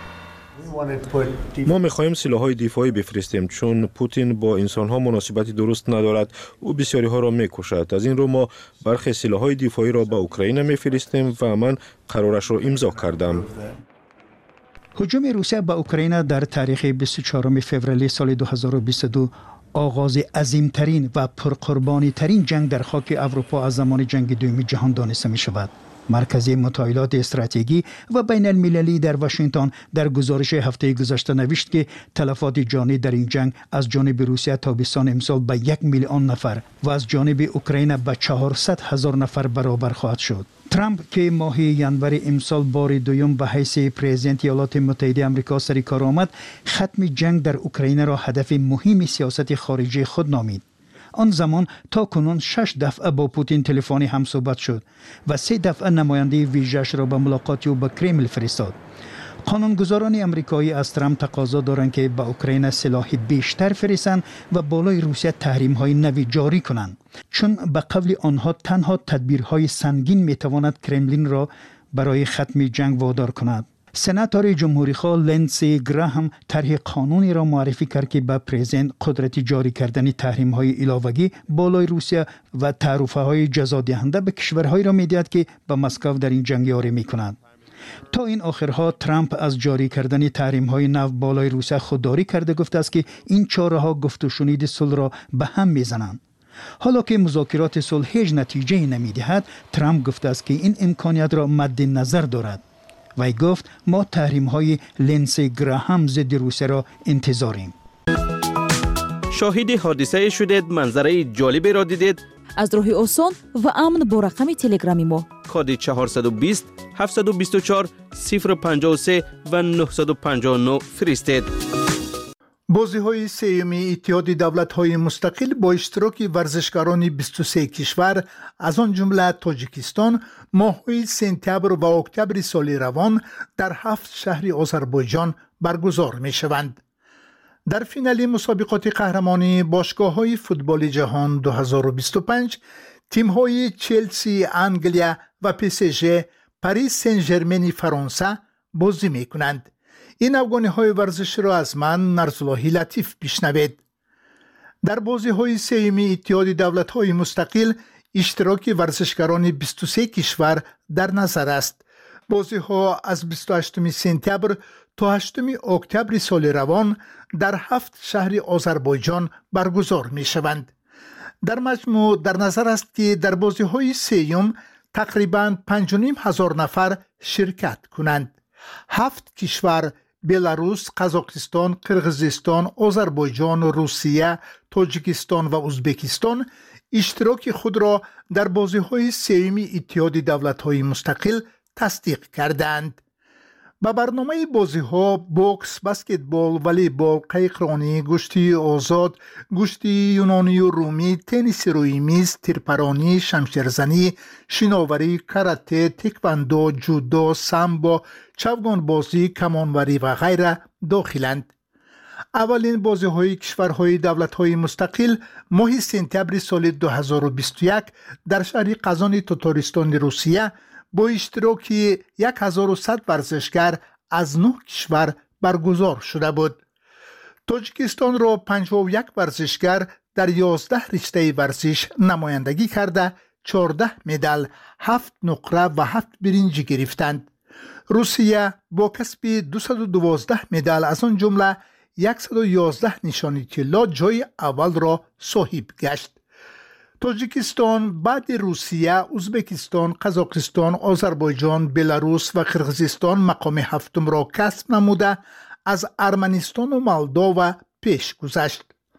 ما می‌خواهیم سلاح‌های دفاعی بفرستیم، چون پوتین با انسان‌ها مناسبتی درست ندارد. او بسیاری‌ها را می‌کشد. از این رو ما برخی سلاح‌های دفاعی را به اوکراین می‌فرستیم و من قرارش را امضا کردم. هجوم روسیه به اوکراین در تاریخ بیست و چهارم فوریه سال دو هزار و بیست و دو آغاز عظیمترین و پرقربانی ترین جنگ در خاک اروپا از زمان جنگ دوم جهان دانسته می شود. مرکز مطالعات استراتژی و بین المللی در واشنگتن در گزارش هفته گذشته نوشت که تلفات جانی در این جنگ از جانب روسیه تابستان امسال به یک میلیون نفر و از جانب اوکراین به چهارصد هزار نفر برابر خواهد شد. ترامپ که ماه ژانویه امسال بار دوم به حیث پرزیدنت ایالات متحده آمریکا سر کار آمد، ختم جنگ در اوکراین را هدف مهم سیاست خارجی خود نامید. آن زمان تا کنون شش دفعه با پوتین تلفنی هم صحبت شد و سه دفعه نماینده ویژه‌اش را به ملاقات او به کرمل فرستاد. قانونگذاران امریکایی از ترامپ تقاضا دارند که به اوکراین سلاح بیشتر فرستند و بالای روسیه تحریم‌های نوی جاری کنند، چون به قول آنها تنها تدبیرهای سنگین میتواند کرملین را برای ختم جنگ وادار کند. سناتور جمهوری‌خواه لندسی گراهام طرح قانونی را معرفی کرد که به پرزیدنت قدرت جاری کردن تحریم‌های علاوه‌ای بالای روسیه و تعرفه‌های جزادهنده به کشورهایی را می‌دهد که به مسکو در این جنگ یاری می‌کنند. تا این آخرها ترامپ از جاری کردن تحریم‌های نو بالای روسیه خودداری کرده گفته است که این چاره‌ها گفت و شنید صلح را به هم می‌زنند. حالا که مذاکرات صلح هیچ نتیجه‌ای نمی‌دهد، ترامپ گفته است که این امکانیت را مد نظر دارد. وی گفت ما تحریم های لنسی گراهام ضد روسیه را انتظاریم. شاهد حادثه شدید، منظره جالبی را دیدید؟ از راه آسان و امن با رقم تلگرامی ما کد چهارصد و بیست هفتصد و بیست و چهار صفر پنجاه و سه و نهصد و پنجاه و نه فرستید. بازی های سیومی اتحاد دولت های مستقل با اشتراک ورزشکاران بیست و سه کشور از آن جمله تاجیکستان ماه‌های سپتامبر و اکتبر سال روان در هفت شهر آذربایجان برگزار می شوند. در فینال مسابقات قهرمانی باشگاه‌های فوتبال جهان دو هزار و بیست و پنج تیم‌های چلسی انگلیا و پی اس جی پاریس سن ژرمن فرانسه بازی می‌کنند. این افغانی‌های ورزشی را از من نرزاللهی لطیف بشنوید. در بازی‌های سیومی اتحاد دولت‌های مستقل اشتراک ورزشکاران بیست و سه کشور در نظر است. بازی‌ها از بیست و هشتم سپتامبر تا هشتم اکتبر سال روان در هفت شهر آذربایجان برگزار می‌شوند. در مجموع در نظر است که در بازی‌های سیوم تقریباً پنج و نیم هزار نفر شرکت کنند. هفت کشور بلاروس، قزاقستان، قرغیزستان، آذربایجان، روسیه، تاجیکستان و ازبکستان اشتراک خود را در بازی‌های سیومی اتحاد دولت‌های مستقل تصدیق کردند. با برنامه بازی‌ها بوکس، بسکتبال، والیبال، قایقرانی، گشتی آزاد، گشتی یونانی و رومی، تنیس روی میز، تیرپرانی، شمشیرزنی، شناوری، کاراته، تکواندو، جودو، سامبو، چوگان بازی، کمانوری و غیره داخلند. اولین بازی‌های کشورهای دولت‌های مستقل ماه سپتامبر سال دو هزار و بیست و یک در شهر قزان تاتارستان روسیه با اشتراک هزار و صد ورزشکار از نه کشور برگزار شده بود. تاجیکستان را پنجاه و یک ورزشکار در یازده رشته ورزش نمایندگی کرده چهارده مدال، هفت نقره و هفت برنج گرفتند. روسیه با کسب دویست و دوازده مدال از آن جمله صد و یازده نشانی طلا جای اول را صاحب گشت. تاجیکستان بعد روسیه، ازبکستان، قزاقستان، آذربایجان، بلاروس و قرغیزستان مقام هفتم را کسب نموده از ارمنستان و مولداوا پیش گذشت.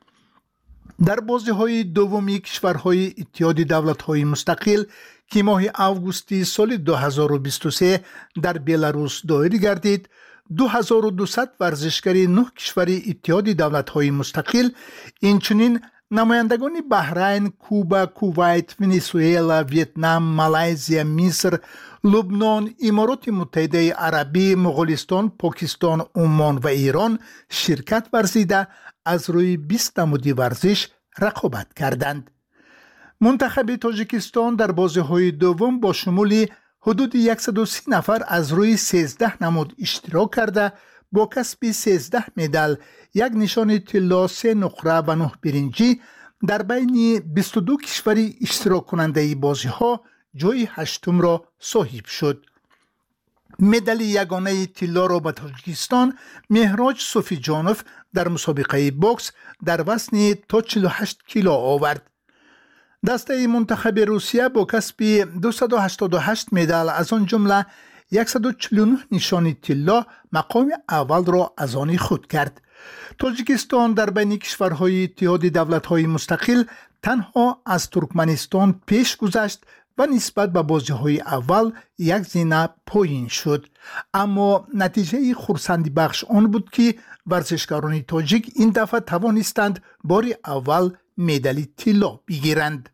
در بازی‌های دومی کشورهای اتحاد دولت‌های مستقل که ماه آگوست سال دو هزار و بیست و سه در بلاروس دایر گردید، دو هزار و دویست ورزشکار نه کشور اتحاد دولت‌های مستقل اینچنین نمایندگان بحرین، کوبا، کویت، ونزوئلا، ویتنام، مالایزیا، مصر، لبنان، امارات متحده عربی، مغولستان، پاکستان، عمان و ایران شرکت ورزیده از روی بیست نمودی ورزش رقابت کردند. منتخب تاجیکستان در بازی‌های دوم با شمول حدود صد و سی نفر از روی سیزده نمود اشتراک کرده با کسب سیزده مدال، یک نشان طلا، سه نقره و نه برنجی در بین بیست و دو کشوری اشتراک کننده بازی ها جای هشتم را صاحب شد. مدال یگانه طلا را به تاجیکستان مهراج صوفی جانوف در مسابقه بوکس در وزن تا چهل و هشت کیلو آورد. دسته منتخب روسیه با کسب دویست و هشتاد و هشت مدال از آن جمله صد و چهل و نه نشانی طلا مقام اول را از آن خود کرد. تاجیکستان در بین کشورهای اتحاد دولت‌های مستقل تنها از ترکمنستان پیش گذشت و نسبت به بازی‌های اول یک زینه پایین شد. اما نتیجه خرسندی بخش آن بود که ورزشکاران تاجیک این دفعه توانستند بار اول مدال طلا بگیرند.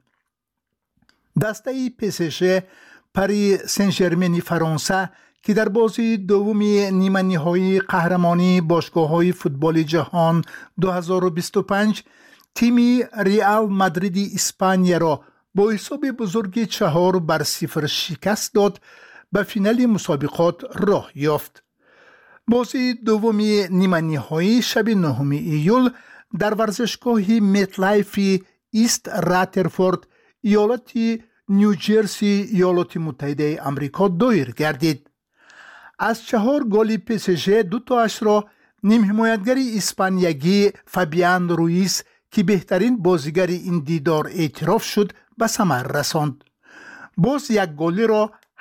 دسته پی اس جی پاریس سن ژرمن فرانسه که در بازی دومی نیمه نهایی قهرمانی باشگاه‌های فوتبال جهان دو هزار و بیست و پنج تیم ریال مادرید اسپانیا را با حساب بزرگ چهار بر صفر شکست داد به فینال مسابقات راه یافت. بازی دومی نیمه نهایی شب نهم ایول در ورزشگاه متلایف ایست راترفورد ایالت نیوجرسی ایالات متحده آمریکا دایر گردید. از چهار گل پی اس جی دو تاش را نیم حمایتگر اسپانیایی فابیان رویس که بهترین بازیگر این دیدار اعتراف شد به ثمر رساند. باز یک گل را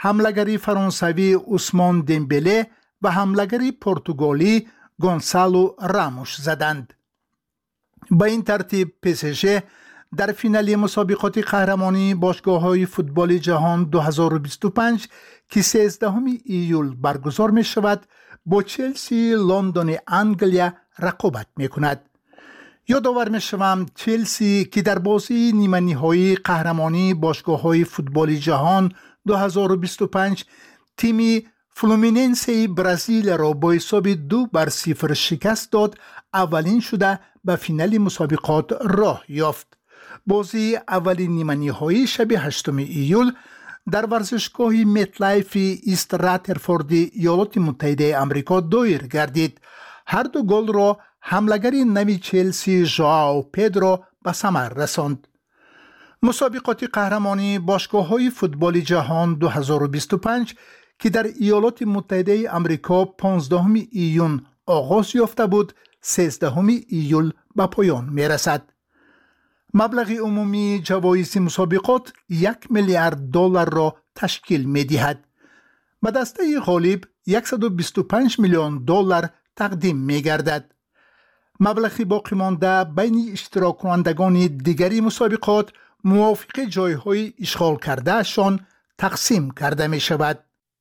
حملگری فرانسوی عثمان دمبله و حملگری پرتغالی گونسالو راموش زدند. با این ترتیب پی اس ژی در فینال مسابقات قهرمانی باشگاه‌های فوتبال جهان دو هزار و بیست و پنج که سیزدهم ایول برگزار می شود با چلسی لندن انگلیا رقابت می کند. یادآور می شوم چلسی که در بازی نیمه نهایی قهرمانی باشگاه‌های فوتبال جهان دو هزار و بیست و پنج تیمی فلومیننسی برزیل را با حساب دو بر صفر شکست داد، اولین شده به فینال مسابقات راه یافت. بازی اولین نیمه نهایی شب هشتم ایول در ورزشگاه متلایف ایست راترفورد ایالات متحده آمریکا دایر گردید. هر دو گل را حملگری نوی چلسی ژائو پدرو به ثمر رساند. مسابقات قهرمانی باشگاه‌های فوتبال جهان دو هزار و بیست و پنج که در ایالات متحده آمریکا پانزدهم ایون آغاز یافته بود، سیزدهم ایول به پایان می رسد. مبلغ عمومی جوایز مسابقات یک میلیارد دلار را تشکیل می دهد. به دسته غالب صد و بیست و پنج میلیون دلار تقدیم می گردد. مبلغ باقی مانده بین اشتراک کنندگان دیگری مسابقات موافق جایهای اشغال کرده شان تقسیم کرده می شود.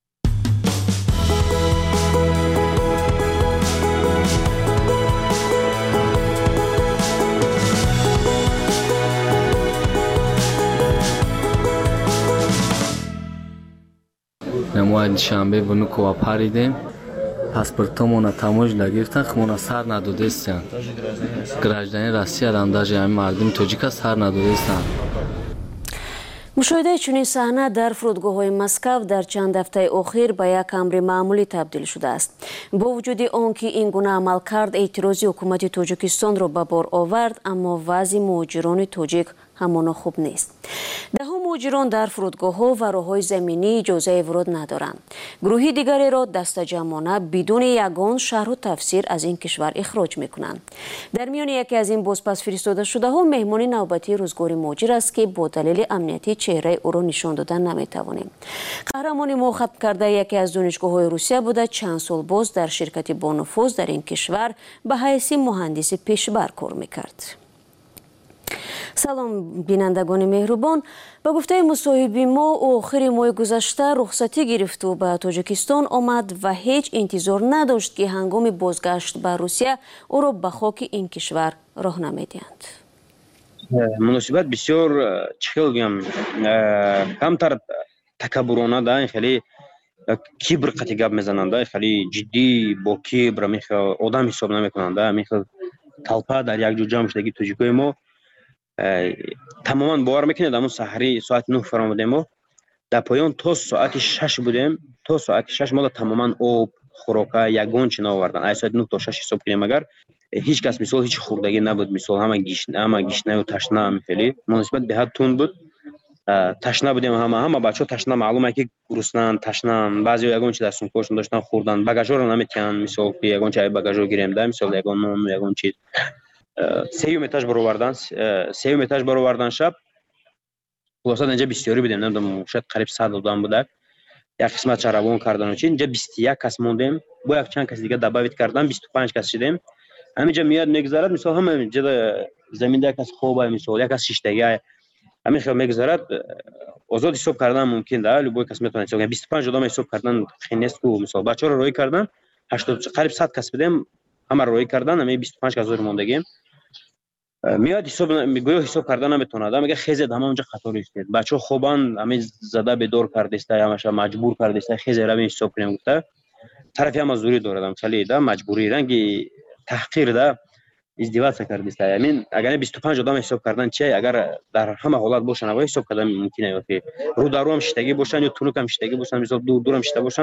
ما شنبه بنو کوه پریدیم، پاسپورتمون تموج لگرفتن، خمون سر نداده استن. گراجدانی روسیه رانداج همین مردم توجیک سر نداده استن. مشاهده چنین صحنه در فرودگاه‌های مسکو در چند هفته اخیر به یک امر معمولی تبدیل شده است. با وجود آنکه این گونه عمل کرد اعتراضی حکومت تاجیکستان را به بار آورد، اما وضع مهاجران تاجیک همان خوب نیست. ده ها مهاجران در فرودگاه‌ها و راه‌های زمینی اجازه ورود ندارند. گروهی دیگری را دستجمعانه بدون یگان شرح و تفسیر از این کشور اخراج می‌کنند. در میان یکی از این بازپس فرستاده شده‌ها مهمان نوبتی روزگار مهاجر است که با دلیل امنیتی چهره او را نشان دادن نمی‌توانیم. قهرمان ما ختم کرده یکی از دانشگاه‌های روسیه بوده، چند سال باز در شرکت با نفوذ در این کشور به حیث مهندس پیشبر کار می‌کرد. سلام بینندگان مهربان، با گفته مصاحبی ما آخر ماه گذشته رخصتی گرفت و به تاجیکستان آمد و هیچ انتظار نداشت که هنگام بازگشت به روسیه او را به خاک این کشور راه نمیدهند. مناسبت بسیار چه بگم کمتر تکبرانه ده، خیلی کبر قطعی گپ میزننده، خیلی جدی با کبر میخه آدم حساب نمیکننده، میخه طلپه در یک جو جمع شدگی تاجیکای ما تماما باور میکنید. همون سحری ساعت نه فرامودیم ما در پایان تا ساعت شش بودیم، تا ساعت شش ما تماما آب خوراکه یگان چی نآوردن. از ساعت نه تا شش حساب کنیم اگر هیچ کس مثال هیچ خوردگی نبود، مثال همه گیشنه همه گیشنه و تشنه هم خیلی مناسبت به حد تند بود. تشنه بودیم، همه همه بچه ها تشنه، معلومه که گرسنه‌اند، تشنه‌اند. بعضی یگان چی دستون کشون داشتن خوردن، بagaژ رو نمیتونن مثال که یگان چای بagaژ رو گیریم ده، مثال یگان نون یگان چیز سیوم اتاج برآوردن، سیوم اتاج برآوردن شب خلاصه اینجا بسیاری بودیم، نمیدونم شاید قریب صد آدم بوده. یک قسمت چربون کردن و چی اینجا بیست و یک کس موندیم، با یک چند کس دیگه دعوت کردن بیست و پنج کس شدیم. همینجا میاد میگذرد، مثلا همه اینجا زمین ده کس خوبه، مثلا یک کس شیشتگی همین خیلی میگذرد. آزاد حساب کردن ممکن ده، ولی با کس میتونه حساب بیست و پنج آدم حساب کردن خیلی نیست. کو مثلا بچه‌ها رو روی کردن هشتاد قریب صد کس بودیم، همه روی کردن، همین بیست و پنج کس زور موندگیم. میاد حساب میگه حساب کردن نمیتونه، میگه خیزه همه اونجا خطر است. بچه‌ها خوبان همین زده به دور کرده است، همش مجبور کرده است خیزه رو حساب کنیم. گفته طرفی هم زوری دارم خیلی ده مجبوری رنگی تحقیر ده ازدواج کرده است. همین اگر بیست و پنج آدم حساب کردن چه اگر در همه حالت باشن و حساب کردن ممکنه که رو درو هم شتگی باشن یا تونوک هم شتگی باشن، مثلا دور دور هم شته باشن،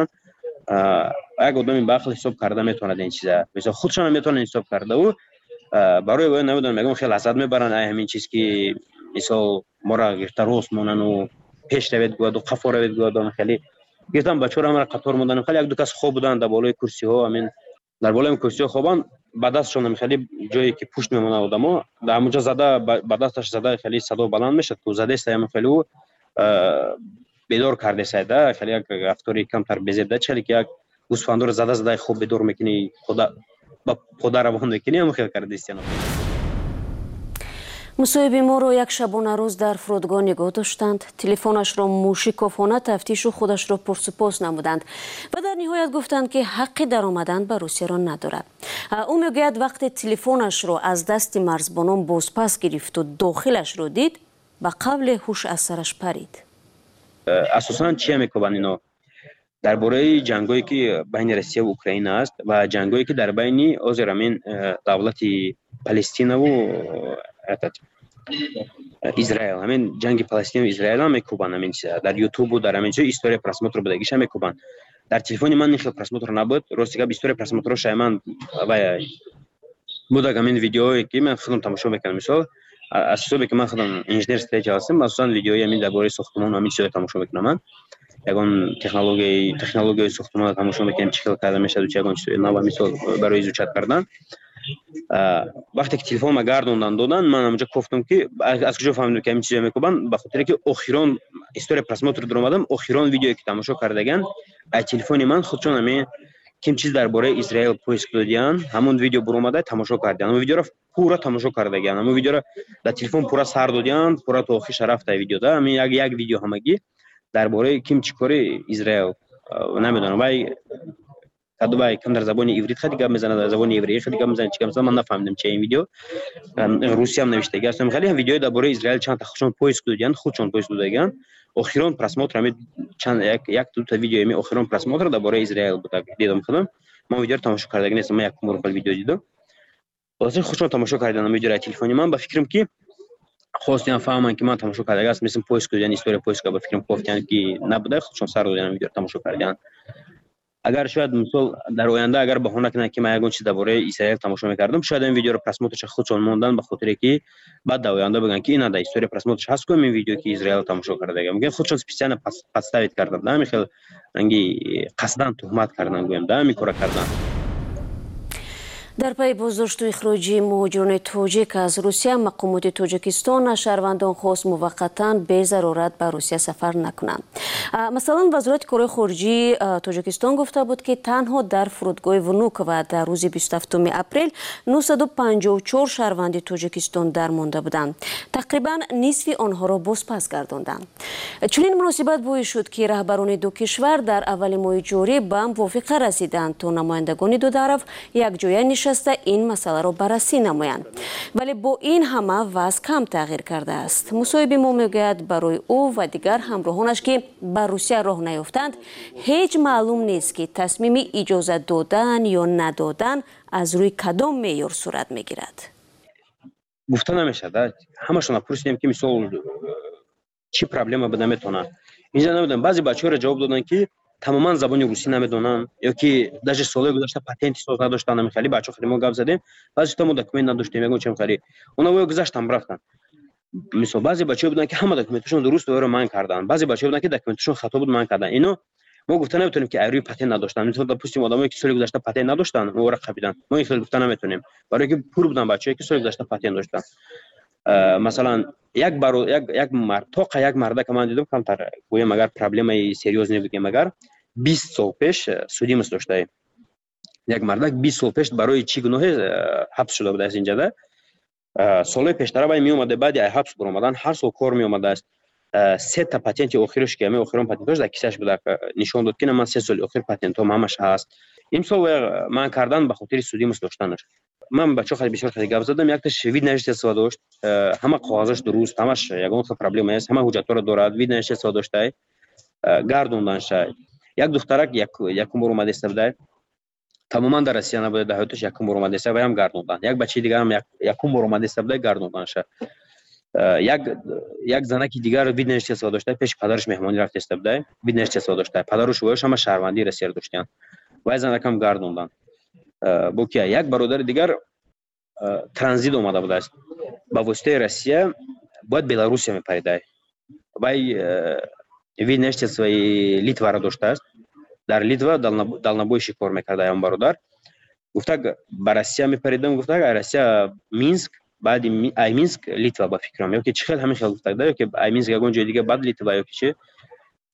اگه آدم با عقل حساب کرده میتونه این چیزا مثلا خودشون هم میتونن حساب کرده و برای وای نمیدونم میگم خیلی حسد میبرن همین چیز که مثلا ما را گرفتاروس مونن و پیش روید گواد و قفا روید گواد خیلی گفتم بچه‌ها هم قطار موندن، خیلی یک دو کس خوب بودن در بالای کرسی ها، همین در بالای کرسی ها خوبان بعد دستشون خیلی جایی که پشت میمونه آدما در اونجا زده بعد دستش زده خیلی صدا بلند میشه تو زده است هم خیلی бедор кардесайда хеле як рафтори камтар безеда чали ки як гӯсфандро зада зада хуб бедор мекунӣ хода ба пода равон мекунӣ ҳам хел кардестияно. мусоҳиби моро як шабона рӯз дар фурудгоҳ нигоҳ доштанд, телефонашро мушиковона тафтишу худашро пурсупос намуданд ва дар ниҳоят гуфтанд ки ҳаққи даромадан ба Русияро надорад. ӯ мегӯяд вақте телефонашро аз дасти марзбонон бозпас гирифту дохилашро дид, ба қавле ҳуш аз сараш парид. асосан чия мекобанд ино дар бораи ҷангое ки байни Россия ва Украина аст ва ҷангое ки дар байни озир амин давлати Палестинаву Израил, амин ҷанги Палестина ва Израил ҳам мекобанд, амин дар ютубу дар амин ҷо история просмотр будагиша мекобанд. дар телефони ман ин хел просмотр набуд, рости гап история просмотро шайман ва будаг амин видеое ки ман худам тамошо мекардам. Мисол аз ҳисобе ки ман худам инженер строитель ҳастам, асосан видеои амин дар бораи сохтмон амин чизо тамошо мекунам. Ман ягон технологияи технологияи сохтмон тамошо мекунам, чӣ хел карда мешавад, ягон чизои нав мисол барои изучат кардан. вақте ки телефонма гардондан додан, ман ҳамҷо гуфтам ки аз куҷо фаҳмидам ки ҳамин чизо мекунанд, ба хотире ки охирон история просмотр даромадам, охирон видеое ки тамошо кардаган аз телефони ман худчон ҳамин ким чиз дар бораи Израил поиск додиян, ҳамон видео буромада тамошо кардиян. ҳамон видеоро пура тамошо кардаган, ҳамон видеоро дар телефон пура сар додиян, пура то охирша рафта видеода, ҳамин як як видео ҳамагӣ дар бораи ким чӣ кори Израил намедонам. вай кадубай кам дар забони иврит хати гап мезанад, дар забони евреи хати гап мезанад, чӣ гап мезанад ман нафаҳмидам чия ин видео. Русия ҳам навиштаги аст. Хеле ҳам видеои дар бораи Израил чанд та худшон поиск додиян, худшон поиск додаган. охирон просмотр ҳамин чанд як як ду та видео ҳамин охирон просмотр дар бораи Израил буд. Дидам худам. Ман видеоро тамошо кардаги нестам, ман якум бор видео дидам. Лозим худшон тамошо кардам видеоро телефони ман, ба фикрам ки хостиям фаҳман ки ман тамошо кардаги аст, мислам поиск додиян, история поиска ба фикрам кофтиян ки набуда, худшон сар додиян видеоро тамошо кардиян. агар шояд мисол дар оянда агар баҳона кунад ки ман ягон чиз дар бораи Израил тамошо мекардам, шояд ин видеоро просмотраш худшон мондан, ба хотире ки баъд дар оянда бигӯянд ки ина дар история просмотраш ҳаст ки ин видео ки Израил тамошо кардагам. Мегӯянд худшон специально подставить кардан, да ҳамин хел ранги қасдан туҳмат кардан, гӯям да ҳамин кора кардан. дар пайи боздошту ихроҷи муҳоҷирони тоҷик аз Русия, мақомоти Тоҷикистон аз шаҳрвандон хост муваққатан бе зарурат ба Русия сафар накунанд. масалан вазорати корҳои хориҷии Тоҷикистон гуфта буд ки танҳо дар фурудгоҳи Внуково дар рӯзи бисту ҳафтуми апрел нӯҳсаду панҷоҳу чор шаҳрванди Тоҷикистон дармонда буданд. тақрибан нисфи онҳоро бозпас гардонданд. чунин муносибат боис шуд ки раҳбарони ду кишвар дар аввали моҳи ҷорӣ ба мувофиқа расиданд то намояндагони ду тараф якҷоя нишаста ин масъаларо баррасӣ намоянд. вале бо ин ҳама вазъ кам тағйир кардааст. мусоҳиби мо мегӯяд барои ӯ ва дигар ҳамроҳонаш ки ба Русия роҳ наёфтанд, ҳеҷ маълум нест ки тасмими иҷозат додан ё надодан аз рӯи кадом меъёр сурат мегирад. гуфта намешавад. ҳамашон пурсидем ки мисол чӣ проблема буда метавонад. инҷа намедонам, баъзе бачаҳоро ҷавоб доданд ки тамоман забони русӣ намедонанд ё ки даже солҳои гузашта патенти соз надоштанд. Ҳамин хеле бачаҳо хеле мо гап задем, баъзеашто мо документ надоштем, ягон чем хеле онавоё гузаштам рафтанд. мисол баъзе бачаҳо буданд ки ҳама документашон дуруст оро ман карданд, баъзе бачаҳо буданд ки документашон хато буд ман карданд. ино мо гуфта наметавонем ки айрӯи патент надоштанд. мисол допустим одамое ки соли гузашта патент надоштанд, оро қабиданд, мо ин хел гуфта наметавонем, барое ки пур буданд бачаҳое ки соли гузашта патент доштанд. масалан як баро як як мард тоқа як мардака ман дидам, камтар гӯям агар проблемаи серьёзне бигем, агар бист сол пеш судимост доштаи як мардак бист сол пеш барои чӣ гуноҳе ҳабс шуда будааст. инҷада солҳои пештара вай меомаде, баъди ай ҳабс буромадан ҳар сол кор меомадааст. се та патенти охираш ки ҳамаи охирон патентош дар кисаш буда, нишон дод ки на ман се соли охир патентом ҳамаш ҳаст. имсол ман кардан ба хотири судимост доштанаш. ман бачаҳо хеле бисёр хеле гап задам, якташ вид на жительство дошт, ҳама қоғозаш дуруст, ҳамаш ягон хел проблема нест, ҳама ҳуҷҷатҳоро дорад, вид на жительство доштай, гардонданша. як духтарак якум бор омада иста буда, тамоман дар Россия набуда, дар ҳаёташ якум бор омада иста, ваям гардонданд. як бачаи дигарам якум бор омада иста буда, гардонданша. як як занаки дигар вид на жительство доштай, пеши падараш меҳмонӣ рафта иста буда, вид на жительство доштай, падару шӯҳояш ҳама шаҳрвандии Россияро доштанд. вай занакам гардонданд. бо ки як бародари дигар транзит омада будааст, ба воситаи Россия бояд Беларусия мепаридай. вай вид на жительствои Литваро доштааст. дар Литва далнабойши кор мекарда ям бародар. гуфта ба Россия мепаридам, гуфта ай Россия Минск, баъди ай Минск Литва ба фикрам, ё ки чӣ хел ҳамин хел гуфта, ё ки ай Минск ягон ҷои дига баъд Литва, ё ки чӣ.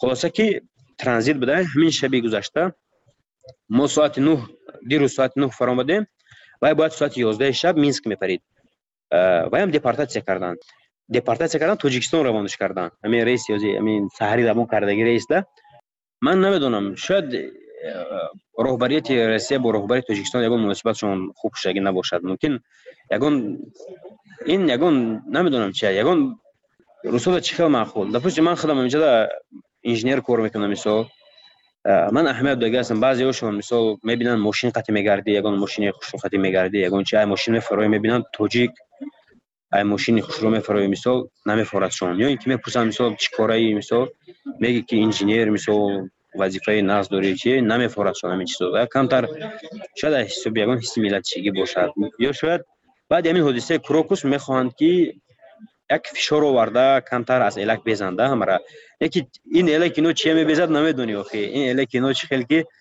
خلاصه که ترانزیت بوده. همین شب گذشته ما ساعت نه دیروز ساعت نه فرامدیم و باید ساعت یازده شب مینسک میپرید و هم دپارتاسیا کردن دپارتاسیا کردن تاجیکستان روانش کردن. همین رئیس یازی همین سحری دامون کردگی رئیس ده. من نمیدونم شاید رهبریت روسیه با رهبری تاجیکستان یگان مناسبتشون خوب شده نباشد. ممکن یگان این یگان نمیدونم چیه یگان رسول چه خیلی معقول. دپوش من خودم اینجا انجینیر کار میکنم. مثلا من اهمیت دیگه هستم. بعضی هاشون مثلا میبینن ماشین قطع میگردی یگان ماشین خوشرو قطع میگردی یگان چه ماشین فرای میبینن تاجیک ای ماشین خوشرو میفرای مثلا نمیفرادشون یا اینکه میپرسن مثلا چی کاری مثلا میگه که انجینیر مثلا وظیفه ناز داری چیه نمیفرادشون همین چیزا کمتر شاید حساب یگان حس ملتچگی باشد یا شاید بعد همین حادثه کروکوس میخواهند که یک فشار آورده کمتر از الک بزنده همرا یکی این الک اینو چیه میبزد نمیدونی آخه این الک اینو چه خیلی که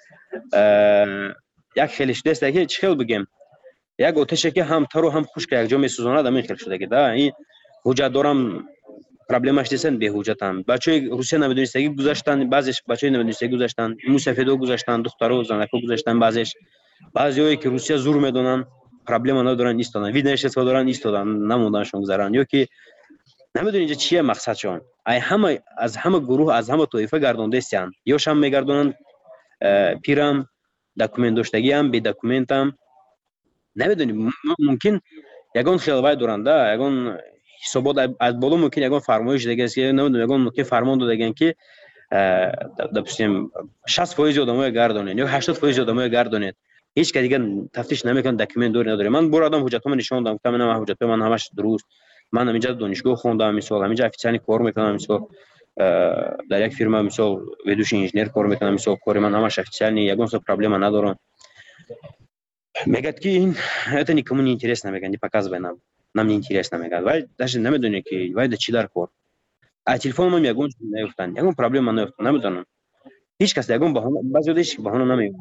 یک خیلیش دست که چه خیلی بگیم یک آتشه که هم تر و هم خشک یک جا میسوزاند همین خیلی شده که ده این حجت دارم پرابلمش دیسن به حجت هم بچه روسیه نمیدونستگی گذاشتن بعضیش بچه نمیدونستگی گذاشتن موسفیدو گذاشتن دخترو زنکو گذاشتن بعضیش بعضیایی که روسیه زور میدونن پرابلم ندارن ایستادن ویدنش دارن ایستادن نموندنشون گذران یا که نمیدونی اینجا چیه مقصدشون ای همه از همه گروه از همه طایفه گردونده استن یا شام میگردونن پیرم دکومنت داشتگی هم بی دکومنت هم نمیدونی ممکن یگان خیلی وای دورنده یگان حسابات از بالا ممکن یگان فرمایش دیگه است که نمیدونم یگان ممکن فرمان دادن که دپسیم شصت درصد آدمای گردونن یا هشتاد درصد آدمای گردونن هیچ که دیگه تفتیش نمیکنه دکومنت دور نداره. من بر آدم حجتام نشون دادم گفتم من حجت من همش درست من همینجا دانشگاه خوندم مثلا همینجا افیسیانی کار میکنم مثلا در یک فرما مثلا ویدوش انجینیر کار میکنم مثلا کار من همش افیسیانی یگان سو پرابلم ندارم میگه که این это никому не интересно میگن не показывай нам нам не интересно میگن ولی даже نمیدونه که وای چی در کار а телефон من یگان نمیفتن یگان پرابلم من نمیفتن نمیدونم هیچ کس یگان بهانه بعضی دیش بهانه نمیگه.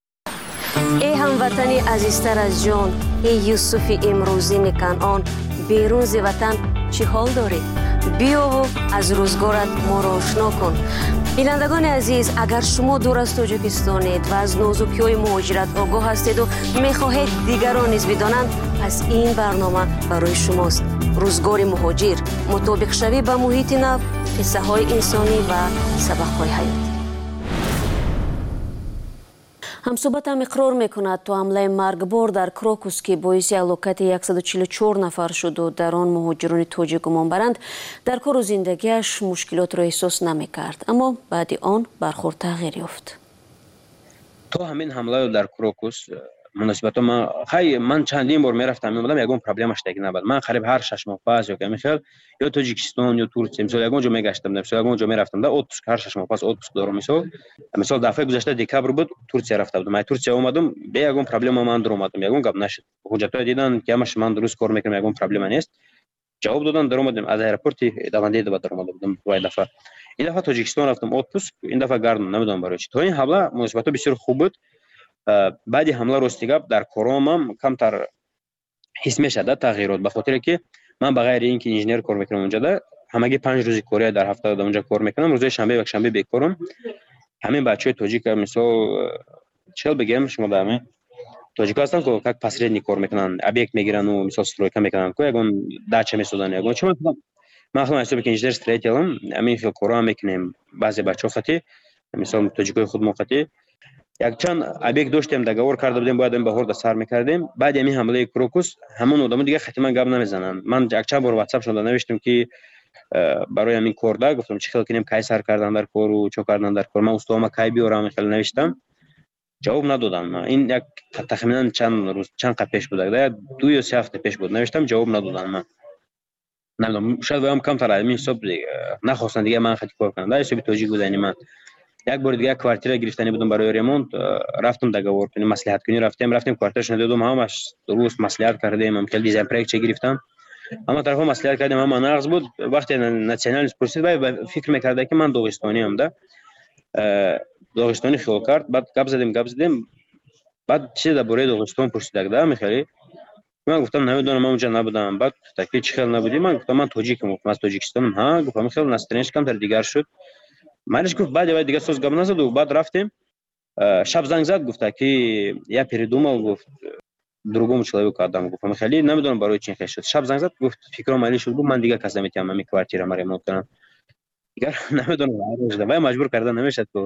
ای هموطنی عزیزتر از جان ای یوسف امروزی کنعان بیرون ز وطن چی حال داری بیا و از روزگارت ما را آشنا کن. بینندگان عزیز اگر شما دور از تاجیکستانید و از نازکی‌های مهاجرت آگاه هستید و میخواهید دیگران نیز بدانند پس این برنامه برای شماست. روزگار مهاجر مطابق شوی به محیط نو قصه های انسانی و سبق های حیاتی. همصحبت هم اقرار میکند تو حمله مرگبار در کروکوس که باعث هلاکت صد و چهل و چهار نفر شد و در آن مهاجران تاجیک گمان برند در کار و زندگیش مشکلات را احساس نمیکرد اما بعد آن برخورد تغییر یافت. تو همین حمله در کروکوس مناسبت من خیلی من چندین بار میرفتم میبودم یگان پرابلمش دیگه نبود. من قریب هر شش ماه پس یا که میخواد یا تاجیکستان یا ترکیه مثلا یگان جا میگشتم مثلا یگان جا میرفتم در اتوبوس هر شش ماه پس اتوبوس دارم مثلا مثلا دفعه گذشته دکبر بود ترکیه رفته بودم. من ترکیه اومدم به یگان پرابلم من در اومدم یگان گپ نشد حجتای دیدن که همش من درست کار میکنم یگان پرابلم نیست جواب دادن در اومدم از ایرپورت دوانده دو در اومده بودم وای دفعه این دفعه تاجیکستان رفتم اتوبوس این دفعه گردم نمیدونم برای چی. تو این حمله مناسبت بسیار خوب بود. بعد حمله راستی گپ در کارم کمتر حس میشد تغییرات به خاطر که من بغیر اینکه انجینیر کار میکنم اونجا ده همگی پنج روزی کاری در هفته اونجا کار میکنم روز شنبه و یک شنبه بیکارم. همین بچهای تاجیک مثلا چل بگم شما دامه تاجیک هستن که یک پسرینی کار میکنن ابیکت میگیرن و مثلا استرویکا میکنن که یگان داچه میسودن یگان چون من خودم حساب کنم انجینیر استریتیلم همین خیلی کارا میکنیم بعضی بچه‌ها خاطی مثلا تاجیکای خود موقتی یک چند ابیک داشتیم دگاور کرده بودیم باید این بهار سر میکردیم. بعد همین حمله کروکوس همون آدم دیگه خطی من گپ نمیزنن. من یک چند بار واتساپ شده نوشتم که برای همین کار ده گفتم چه خیلی کنیم کی سر کردن در کار و چه کردن در کار من استوام کی بیارم خیلی نوشتم جواب ندادم. من این یک تخمینا چند روز چند قد پیش بود ده دو یا سه هفته پیش بود نوشتم جواب ندادم. من نمیدونم شاید هم کم تر همین حساب نخواستن دیگه من خطی کار کنم ده حساب توجیه بودنی. من یک بار دیگه کوارتیر گرفتنی بودم برای ریمونت رفتم دگاور کنیم مصلحت کنی رفتیم رفتیم کوارترش ندیدم همش درست مصلحت کردیم هم کلی دیزاین پروژه گرفتم اما طرفا مصلحت کردیم اما نقص بود. وقتی ناسیونال پرسید و فکر می‌کرد که من داغستانی ام ده داغستانی خیال کرد بعد گپ زدیم گپ زدیم بعد چه درباره داغستان پرسید ده میخوای من گفتم نمیدونم من اونجا نبودم. بعد تکلیف چه خیال نبودی من گفتم من تاجیکم از تاجیکستانم ها گفتم خیلی نسترنش کم در دیگر شد منش گفت بعد دیگه سوز گام نزد و بعد رفتیم شب زنگ زد گفت که یا پیریدوما گفت другому человеку отдам گفتم خیلی نمیدونم برای چی خیلی شد شب زنگ زد گفت فکرم مالی شد گفت من دیگه کس نمیتونم همین کوارتیر ما ریمونت کنم دیگه نمیدونم و مجبور کردن نمیشد که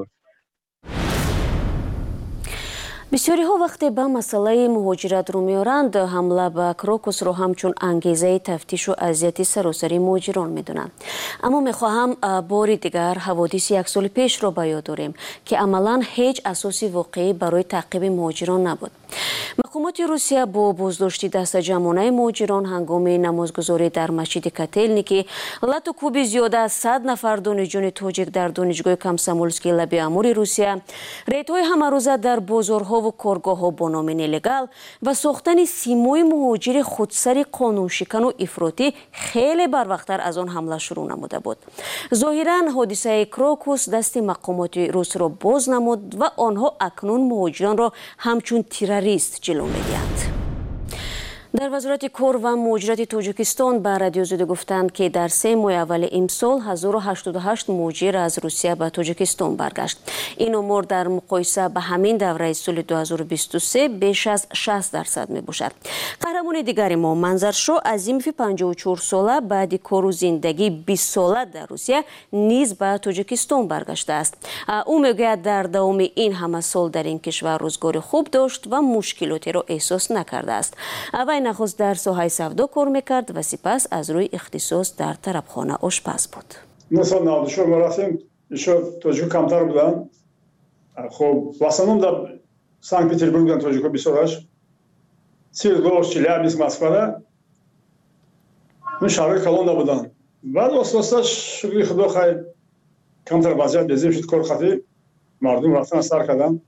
бисёриҳо вақте ба масъалаи муҳоҷиратро меоранд ҳамла ба крокусро ҳамчун ангезаи тафтишу азияти саросари муҳоҷирон медонанд. аммо мехоҳам бори дигар ҳаводиси як соли пешро ба ёд орем ки амалан ҳеҷ асоси воқеӣ барои таъқиби муҳоҷирон набуд. мақомоти русия бо боздошти дастаҷамонаи муҳоҷирон ҳангоми намозгузорӣ дар масҷиди котельники лату кӯби зиёда аз сад нафар донишҷӯёни тоҷик дар донишгоҳи комсомольскии лаби амури русия рейдҳои ҳамарӯза дар бозорҳо و کارگاه‌ها با نام نلگال و ساختن سیمای مهاجر خودسری قانونشکن و افراطی خیلی بروقتر از آن حمله شروع نموده بود. ظاهراً حادثه کراکوس دست مقامات روس را باز نمود و آنها اکنون مهاجران را همچون تروریست جلو می‌دهند. در وزارت کار و مهاجرت تاجیکستان به رادیو زوده گفتند که در سه ماه اول امسال هزار و هشتاد و هشت مهاجر از روسیه به تاجیکستان برگشت. این امور در مقایسه به همین دوره سال دو هزار و بیست و سه بیش از شصت درصد می باشد. قهرمان دیگری ما منظرشو عظیمفی پنجاه و چهار ساله بعد کار و زندگی بیست ساله در روسیه نیز به تاجیکستان برگشته است. او میگوید در دوام این همه سال در این کشور روزگار خوب داشت و مشکلاتی را احساس نکرده است. نخست در ساحه سودا کار میکرد و سپس از روی اختصاص در طربخانه آشپز بود. مثلا نودشو مراسم ایشو توجیک کمتر بودن. خب واسنم در سانت پترزبورگ بودن توجیکو بیسوراش. سیرزدورش، چلیابینسک، مسکو. من شهر کلون بودن. بعد واسطش شغلی خدا خیر کمتر وضعیت بزرگ شد کار خاطی مردم رفتن سر کردن.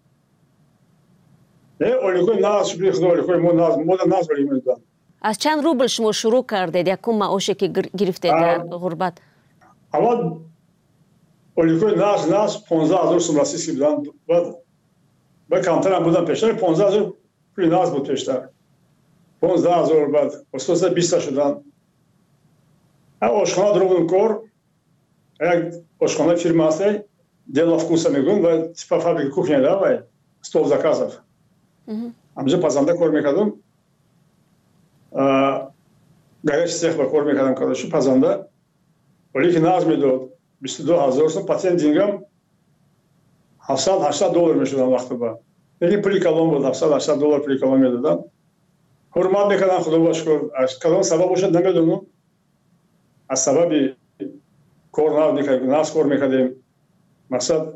اولیکوی ناز شبیه خدا اولیکوی مو ناز مود ناز ولی میدن. از چند روبل شما شروع کردید یکم معاشی که گرفته در غربت؟ اول اولیکوی ناز ناز پانزده هزار سوم راستی بودن بعد با کمتر هم بودن پیشتر پانزده هزار پول ناز بود پیشتر پانزده هزار بعد اساس بیست شدن. آشخانه درو بودن کار یک آشخانه فیرما است دلافکوسا میگن و تیپ فابریک کوچنی داره стол заказов. همجا پازنده کار میکردم. گایش سیخ با کار میکردم کارشو پازنده. ولی که ناز میداد بیست و دو هزار سو پاتین دینگم هفتصد هشتصد دلار میشدن وقت با. یعنی پولی کلام بود هفتصد هشتصد دلار پولی کلام میدادن. حرمت میکردن خدا باشکر. از کدام سبب باشد نمیدونم. از سببی کار ناز میکردیم ناز کار میکردیم. مقصد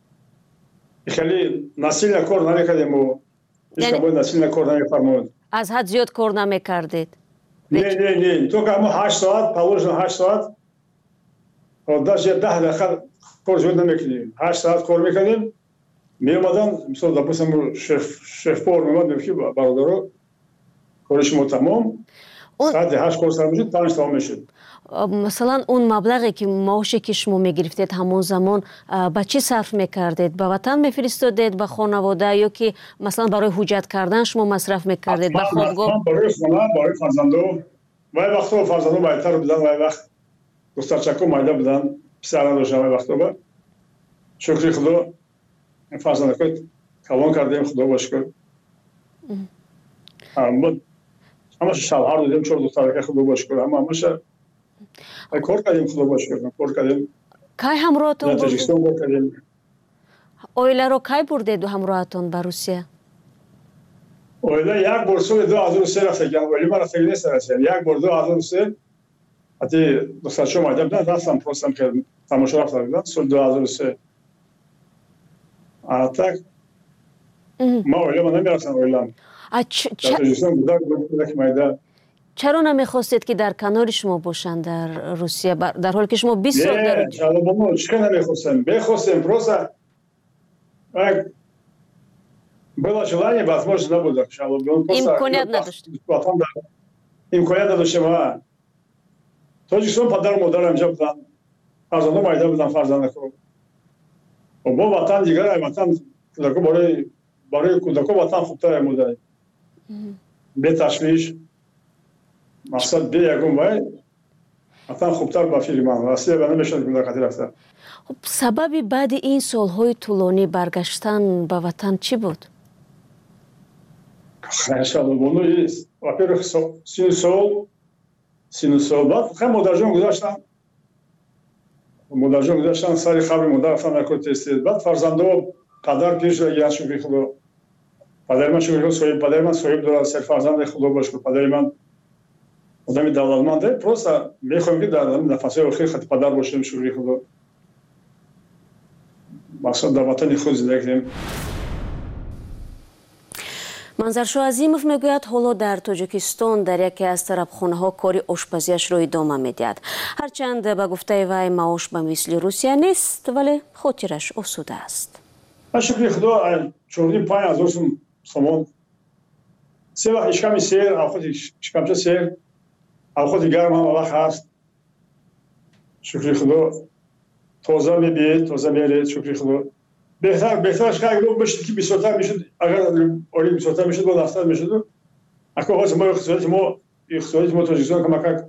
خیلی ناسیل کار نمیکردیم و هیچ کاری ناسیل کار نمیفرمود. از حد زیاد کار نمیکردید؟ نه نه نه تو که ما هشت ساعت پالوژن هشت ساعت و داشت ده دقیقه کار زیاد نمیکردیم. هشت ساعت کار میکردیم. میامدن مثلا دپوسم شف شف پور میامد میگه برادرو کارش ما تمام. ساعت هشت کار سر میشد پنج تمام میشد. مثلا اون مبلغی که معاشی که شما میگرفتید همون زمان با چی صرف میکردید؟ به وطن میفرستادید به خانواده یا که مثلا برای حجت کردن شما مصرف میکردید به خوابگاه؟ برای خانه برای فرزندو وای وقتا فرزندو بهتر بودن وای وقت دخترچکو مایده بودن پسران داشتن وای وقتا با شکر خدا این فرزندکو کلان کردیم خدا باشکر اما اما شوهر دادیم چهار دخترک خدا باشکر اما همش کار کردیم خدا باشکر کار کردیم کی همراهتون تاجیکستان کار کردیم اویله رو کی بردید همراهتون به روسیه؟ اویله یک بار سال دو هزار و سه رفته گم ولی من رفته نیست رسید یک بار دو هزار و سه حتی دخترشو مادم نه رفتم پروسم کردم تماشا رفتم سال دو هزار و سه اتاک ما اویله من نمیرفتم اویله تاجیکستان بودم بودم که مایده چرا نمیخواستید که در کنار شما باشند در روسیه در حالی که شما بیست سال در نه چرا بابا چرا نمیخواستم بخواستم просто было желание возможно نبود شالا امکانیت نداشت امکانیت نداشتم تاجیکستان پدر مادر اینجا بودن فرزندان مایده بودن فرزندکو و با وطن دیگر وطن کودکو برای برای کودکو وطن خوبتر مونده به تشویش مقصد به یکم وای وطن خوبتر با فیلمان واسه بنا نمیشد که دقت رفته خب سبب بعد این سالهای طولانی برگشتن به وطن چی بود؟ انشالله بونو است. واپر سین سال سین سال بعد خیلی مادرجان گذاشتن. مادرجان گذاشتن سری خبر مادر رفتن نکرد استید. بعد فرزندو پدر پیش یا شکر خدا. پدر من شکر خدا صاحب پدر من صاحب داره سر فرزند خدا باشه. پدر من آدمی دولتمنده. پروسا میخوام که در نفس آخر خط پدر باشم شکر خدا. مقصد در وطن خود زندگی کنیم. منظرشو عظیمов میگوید حالا در تاجیکستان در یکی از طرفخانه‌ها کاری آشپزیش رو ادامه میدهد. هرچند به گفته وی معاش به مثل روسیه نیست ولی خاطرش آسوده است. شکر خدا چوردیم پنج هزار سوم سامان. سه وقت اشکامی سیر، آخوت اشکامچه سیر، آخوت گرم هم وقت هست. شکر خدا تازه میبید، تازه میرید. شکر خدا. بهتر بهترش که اگر بشه که بیشتر میشد اگر اولی بیشتر میشد با دفتر میشد اگه خواست ما اقتصادی ما اقتصادی ما تاجیکستان کمک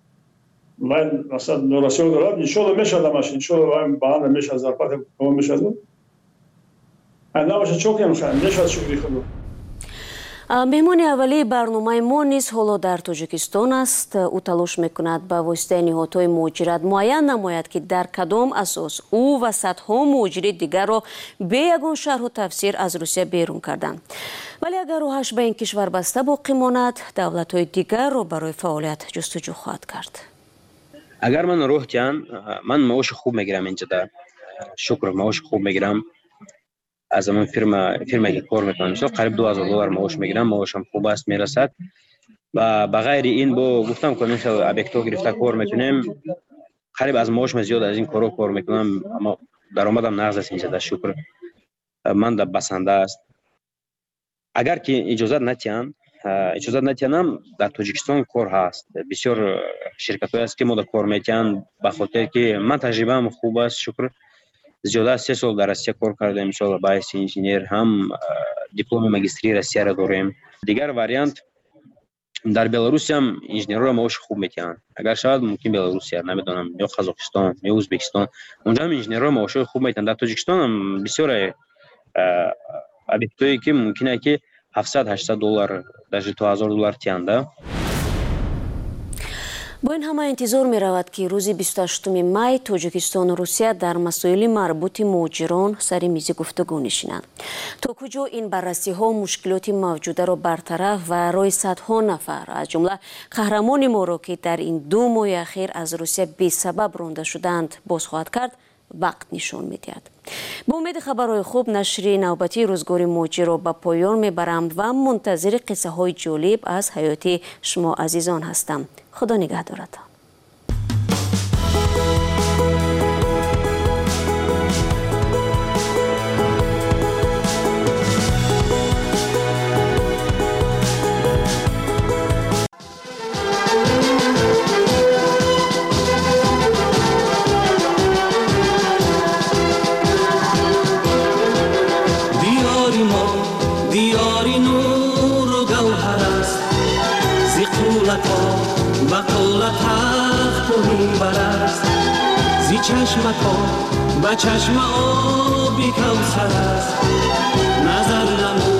من مثلا نوراسیون دارم ان شاء الله میشه دمش ان شاء الله بعد میشه زرپات کم میشه انا باشه چوکم میشه میشه شکر خدا. меҳмони аввалии барномаи мо низ ҳоло дар тоҷикистон аст. ӯ талош мекунад ба воситаи ниҳодҳои муҳоҷират муайян намояд ки дар кадом асос ӯ ва садҳо муҳоҷири дигарро бе ягон шарҳу тафсир аз русия берун карданд. вале агар роҳаш ба ин кишвар баста боқӣ монад давлатҳои дигарро барои фаъолият ҷустуҷӯ хоҳад кард. агар ман роҳ диҳанд ман маоши хуб мегирам инҷода. шукр маоши хуб мегирам. از همون فرما فرمایی که کار میکنم مثلا قریب دو هزار دلار معاش میگیرم. معاشم خوب است میرسد و بغیر این با گفتم که مثلا ابیکتو گرفته کار میکنیم قریب از معاشم زیاد از این کارو کار میکنم اما درآمدم نقص است اینجا. شکر من در بسنده است. اگر که اجازه نتیان اجازه نتیانم در تاجیکستان کار هست. بسیار شرکت‌های است که ما در کار میکنن به خاطر که من تجربه‌ام خوب است. شکر زیاده از سه سال در روسیه کار کردیم. مثلا باعث انجینیر هم دیپلم ماجستری روسیه را داریم. دیگر واریانت در بلاروس هم انجینرها معاش خوب میتونن. اگر شاید ممکن بلاروس نمیدونم یا قزاقستان یا ازبکستان اونجا هم انجینرها معاش خوب میتونن. در تاجیکستان هم بسیار ابیکتایی که ممکنه که هفتصد هشتصد دلار در دو هزار دلار تیانده. با این همه انتظار می رود که روز بیست و هشتم مای تاجیکستان و روسیه در مسائل مربوط مهاجران سر میز گفتگو نشینند. تا کجا این بررسی ها مشکلات موجوده را برطرف و رای صدها نفر از جمله قهرمان ما را که در این دو ماه اخیر از روسیه بی سبب رانده شدند باز خواهد کرد وقت نشان میدهد. با امید خبرهای خوب نشر نوبتی روزگار مهاجر را به پایان میبرم و منتظر قصه های جالب از حیات شما عزیزان هستم. خدا نگهدارتان. چشمکا با چشم آبی کوثر است نظر نمو